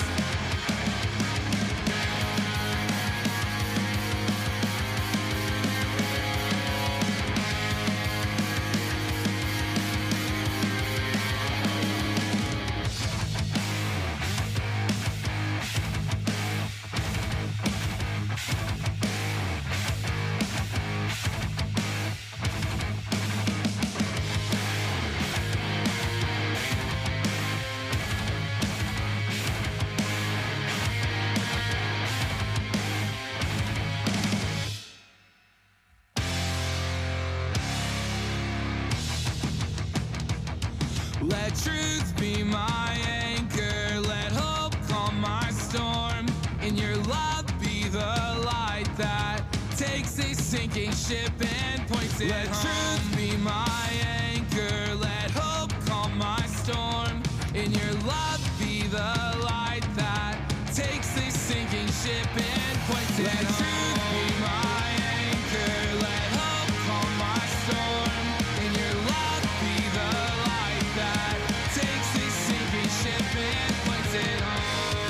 Let truth be my anchor, let hope calm my storm. In your love be the light that takes a sinking ship and points it Let home. Truth be my anchor, let hope calm my storm. In your love be the light that takes a sinking ship and points it let home. Truth be my anchor, let hope calm my storm. In your love be the light that takes a sinking ship and points it home.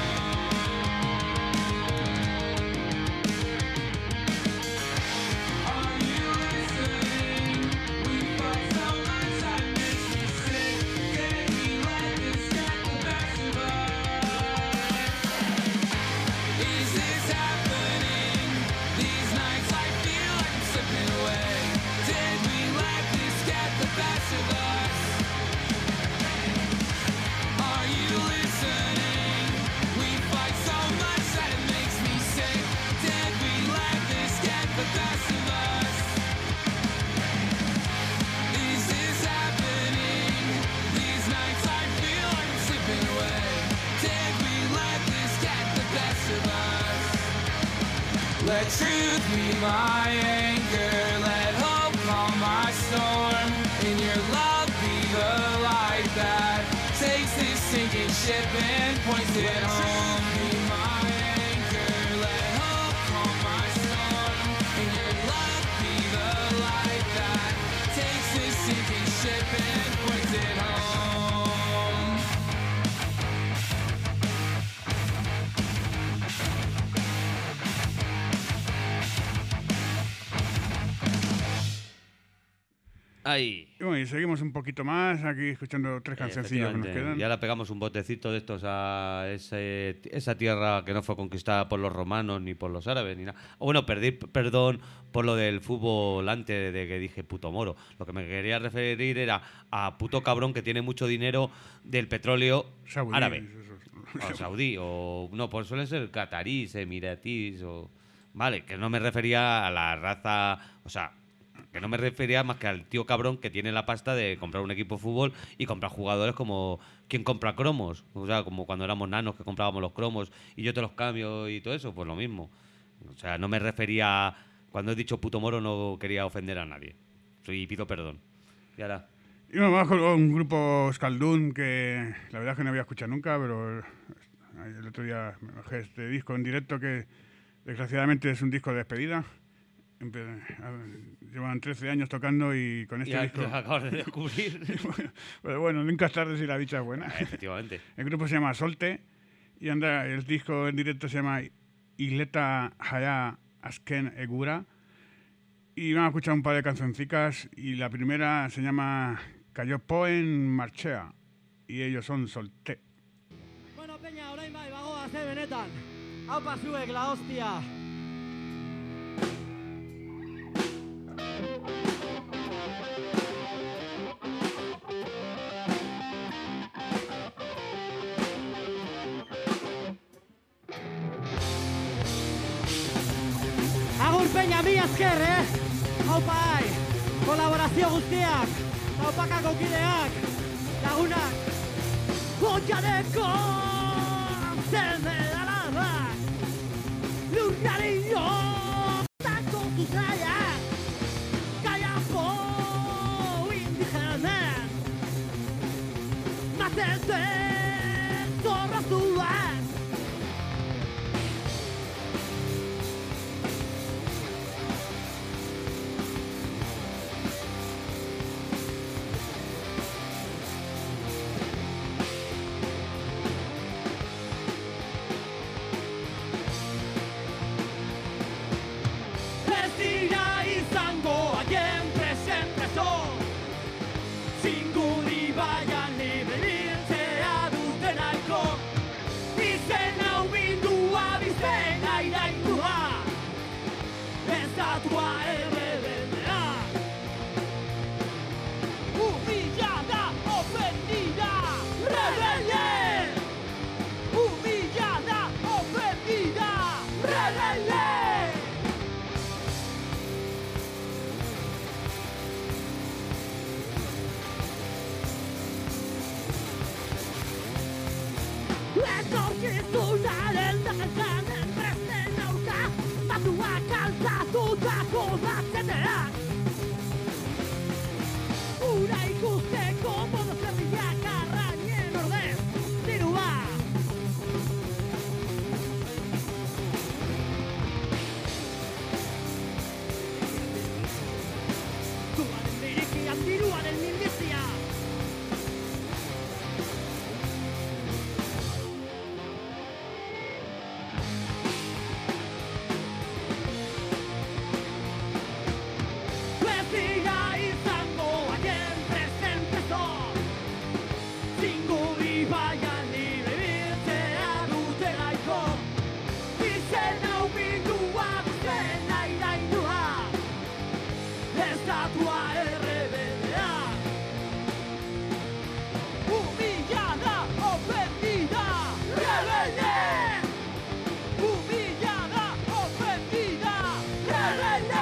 Are you listening? We fight so much that makes me sick. Can we let this get the best of us? Is this happening? These nights I feel like I'm slipping away. Did we let this get the best of us? Are you listening? We fight so much that it makes me sick. Did we let this get the best of us? Is this happening? These nights I feel like I'm slipping away. Did we let this get the best of us? Let truth be my anchor, let hope calm my storm. In your love be the light that takes this sinking ship and points it let home. Truth be my anchor, let hope calm my storm. In your love be the light that takes this sinking ship and points it home. Ahí. Y bueno, y seguimos un poquito más aquí escuchando tres cancioncillas que nos Efectivamente. quedan. Y ahora pegamos un botecito de estos a ese- esa tierra que no fue conquistada por los romanos ni por los árabes ni nada. O bueno, perdí perdón por lo del fútbol antes de que dije puto moro. Lo que me quería referir era a puto cabrón que tiene mucho dinero del petróleo Saudí, árabe. eso- O saudí, o no, pues suelen ser catarís, emiratís, o... Vale, que no me refería a la raza, o sea, que no me refería más que al tío cabrón que tiene la pasta de comprar un equipo de fútbol y comprar jugadores como quien compra cromos, o sea, como cuando éramos nanos que comprábamos los cromos y yo te los cambio y todo eso, pues lo mismo. O sea, no me refería, cuando he dicho puto moro no quería ofender a nadie. Y pido perdón. Y ahora... Y bueno, vamos con un grupo Skaldun que la verdad es que no había escuchado nunca, pero el otro día me bajé este disco en directo que desgraciadamente es un disco de despedida. Empe- a- Llevan trece años tocando y con este Ya disco... lo acabas de descubrir. Pero bueno, nunca es tarde si la dicha es buena. Efectivamente. El grupo se llama Solte y anda, el disco en directo se llama Ileta Haya Asken Egura. Y vamos a escuchar un par de cancioncicas y la primera se llama Cayó Poen Marchea y ellos son Solte. Bueno, Peña, orain bai, bagoa ze benetan. Aupa zuek, la hostia. Agur Peña, mi esker, eh? Aupa, ai. Kolaborazio guztiak, taupakako kideak, lagunak, Goianeko zeme alabak, lurrari jotako zuzaiak, Kaiako indigenak, Maten zorrazuak. Ez dira izango haien presentezo, Zingudi baian ibiltzea dutenaiko, izen hau bildua bizena iraindua, ez datua errebendea. Humillada, ofendida, rebelde! Humillada, ofendida, rebelde! Etorkizunaren dantzaren presten aurka, batuak altzatutako batzeteak. Ura ikusteko modu zerriak arrainen ordez, dirua. Duaren birikian diruaren minbizia. Ez dira izango haien presentezo, Zingudi baian ibiltzea dutelaiko, izen hau bildua bizena iraindua, ez datua errebendea. Humillada, ofendida, rebelde! Humillada, ofendida, rebelde!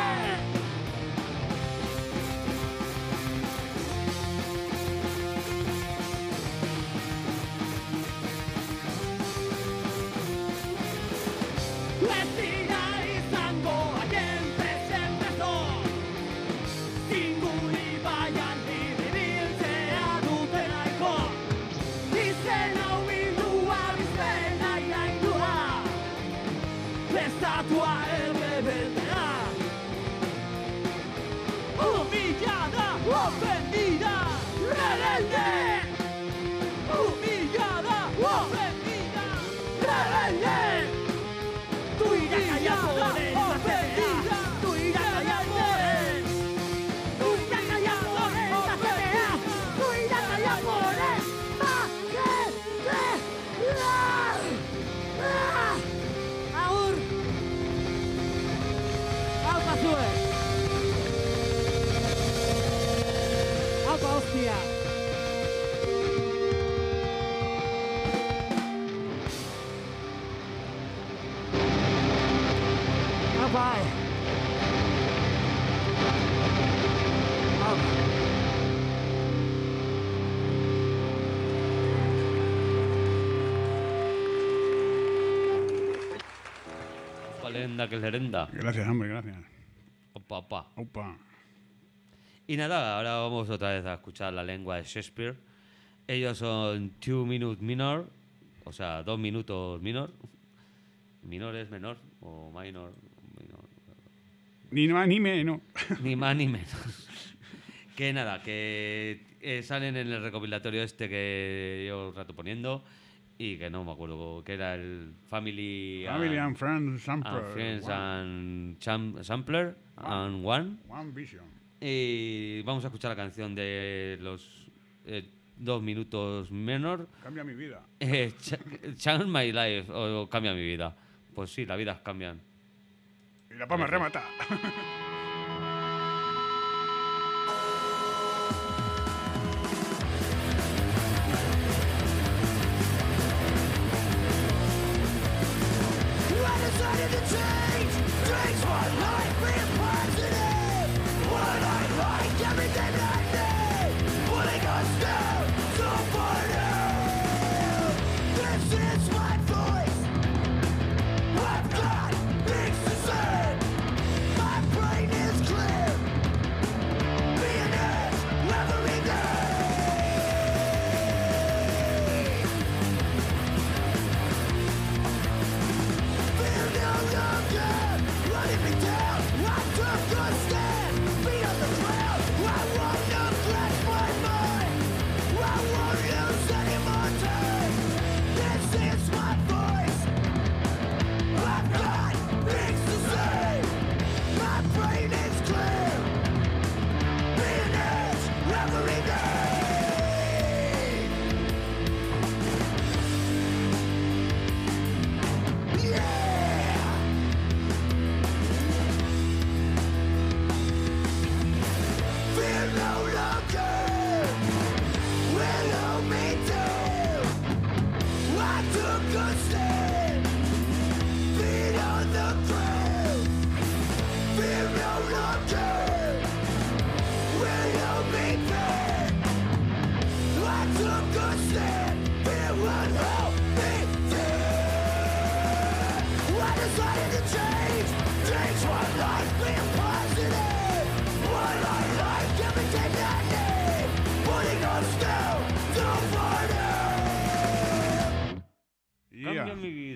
Ez dira izango haien presentezo, Zingudi baian ibiltzea dutelaiko, izen hau bildua bizena iraindua, ez datua errebendea. Humillada, ofendida, rebelde! Humillada, ofendida, rebelde! Tu irás callando, ofendida, tu irás callando, tu irás callando, tu irás callando, Agur! Aupa zue! Aupa hostia! Aupa! Aupa! Lenda que lerenda. Gracias, hombre, gracias. Opa, opa. Opa. Y nada, ahora vamos otra vez a escuchar la lengua de Shakespeare. Ellos son Two Minute Minor, o sea, dos minutos minor. Minor es menor o minor. minor. Ni más ni menos. Ni más ni menos. Que nada, que eh, salen en el recopilatorio este que llevo un rato poniendo y que no me acuerdo, que era el Family, Family and Friends Sampler. and Friends One. and Cham- Sampler and One. One Vision. Y vamos a escuchar la canción de los eh, dos minutos menor. Cambia mi vida. Eh, Ch- Change My Life o Cambia mi vida. Pues sí, las vidas cambian. Y la palma remata. Decided to change, change my life, be positive. What I like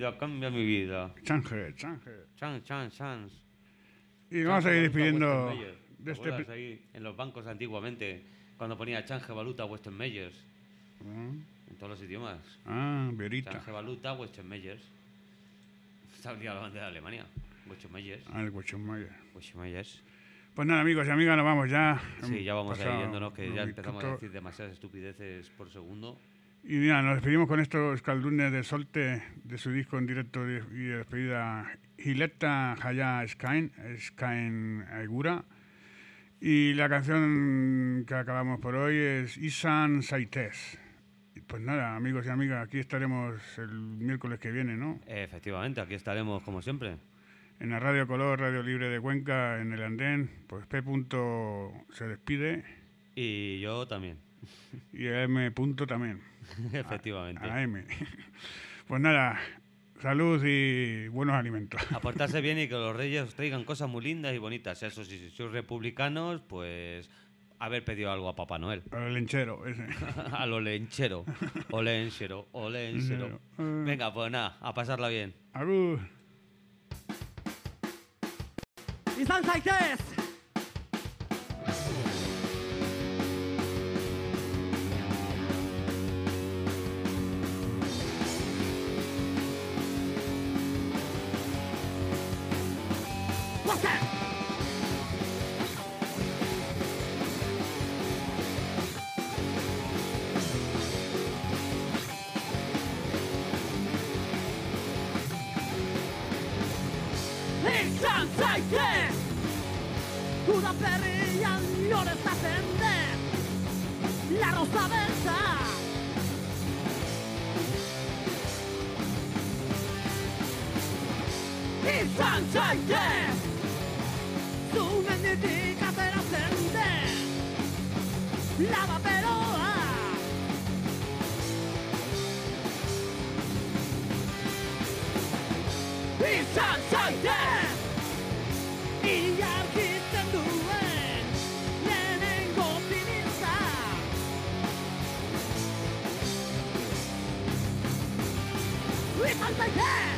vida, cambia mi vida. Change, change. Chan, chan, chans. Y nos vamos a ir despidiendo Western Meyer. de ¿Te este... acuerdas pri- ahí en los bancos antiguamente cuando ponía Change Valuta Western Meyers? Ah, En todos los idiomas. Ah, Verita. Change Valuta Western Meyers. Está unida a la bandera de Alemania. Western Meyers. Ah, el Guachumaya. Western Meyers. Pues nada, amigos y amigas, nos vamos ya. Sí, ya vamos Pasado ahí yéndonos, que ya unos empezamos a minutos. decir demasiadas estupideces por segundo. Y mira, nos despedimos con estos caldunes de Solte, de su disco en directo de- y de despedida Giletta Haya Skain, Skain Aigura. Y la canción que acabamos por hoy es Isan Saites. Y pues nada, amigos y amigas, aquí estaremos el miércoles que viene, ¿no? Efectivamente, aquí estaremos como siempre. En la Radio Color, Radio Libre de Cuenca, en el andén, pues P. Punto se despide Y yo también. y M. Punto también. Efectivamente. A M. Pues nada, salud y buenos alimentos. A portarse bien y que los reyes os traigan cosas muy lindas y bonitas. Eso sí, si sois republicanos, pues haber pedido algo a Papá Noel. El lenchero, ese. A lo lenchero. O lenchero, o lenchero. Venga, pues nada, a pasarla bien. Agur. Izan zaitez! Guazen! Izan zaitez! Udaberrian norezaten den La Rosa Beltza Izan zaitez Zu menditik ateratzen den Lava beroa Izan zaitez Iarkitzen duen lehenengo pinitza Izan zaitez!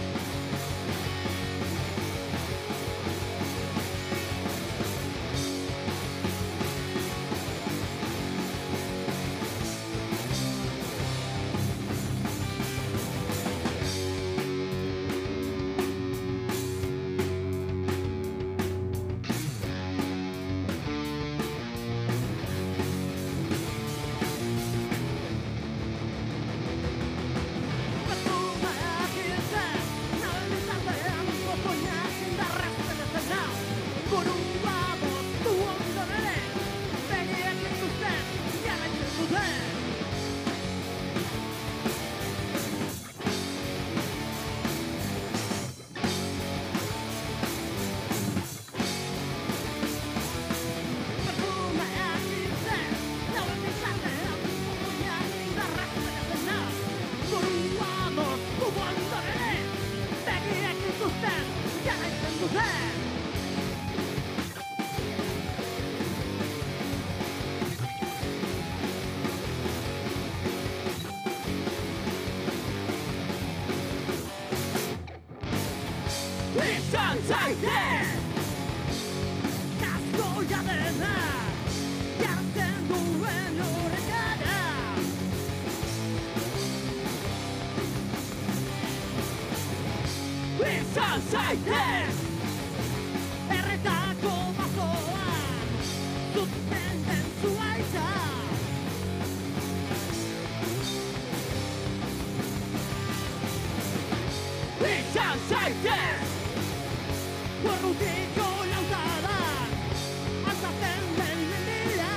Perfumeak hiltzen, nabelizartean botoiak indarrezten ezena Burua boztu ondon ere, begiek ikusten jarraitzen zuten Perfumeak hiltzen, nabelizartean botoiak indarrezten ezena Burua boztu ondon ere, begiek ikusten jarraitzen zuten Izan zaitez! Kaskoia dena jartzen duen horretara Izan zaitez! Erretako bazoan zuten den zuaitza Izan zaitez! Urrutiko lautadan altzatzen den mendia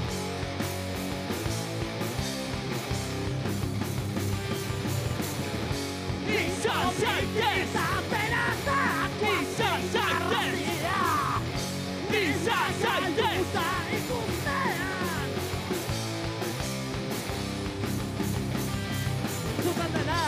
Izan zaitez! Izaterazak izan zaitez! Izan zaitez! Ikusta ikustean Zuten dena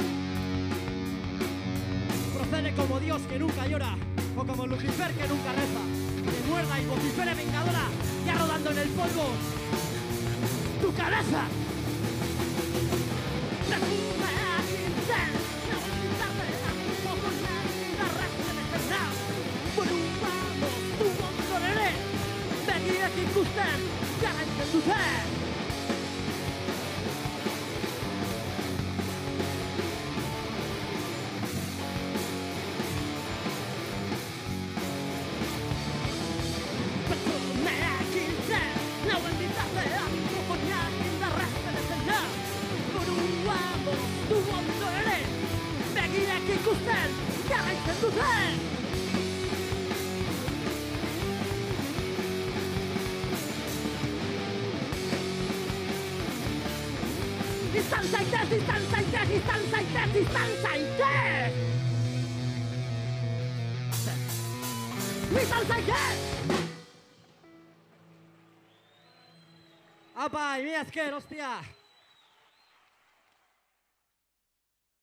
Procede como Dios que nunca llora O como Lucifer que nunca reza Que muerda y vocifere vengadora Ya rodando en el polvo Tu cabeza Perfumeak hiltzen, nabelizartean Begiak ikusten, jarraitzen dute. Pertsoneak hiltzen, nauen bitartean mikrofoniak indarraz benetzen da. Burua moztu ondo ere, begiak ikusten, jarraitzen dute. Izan zaitez, izan zaitez, izan zaitez, izan zaitez! Izan zaitez! Apa, mi esker, hostia!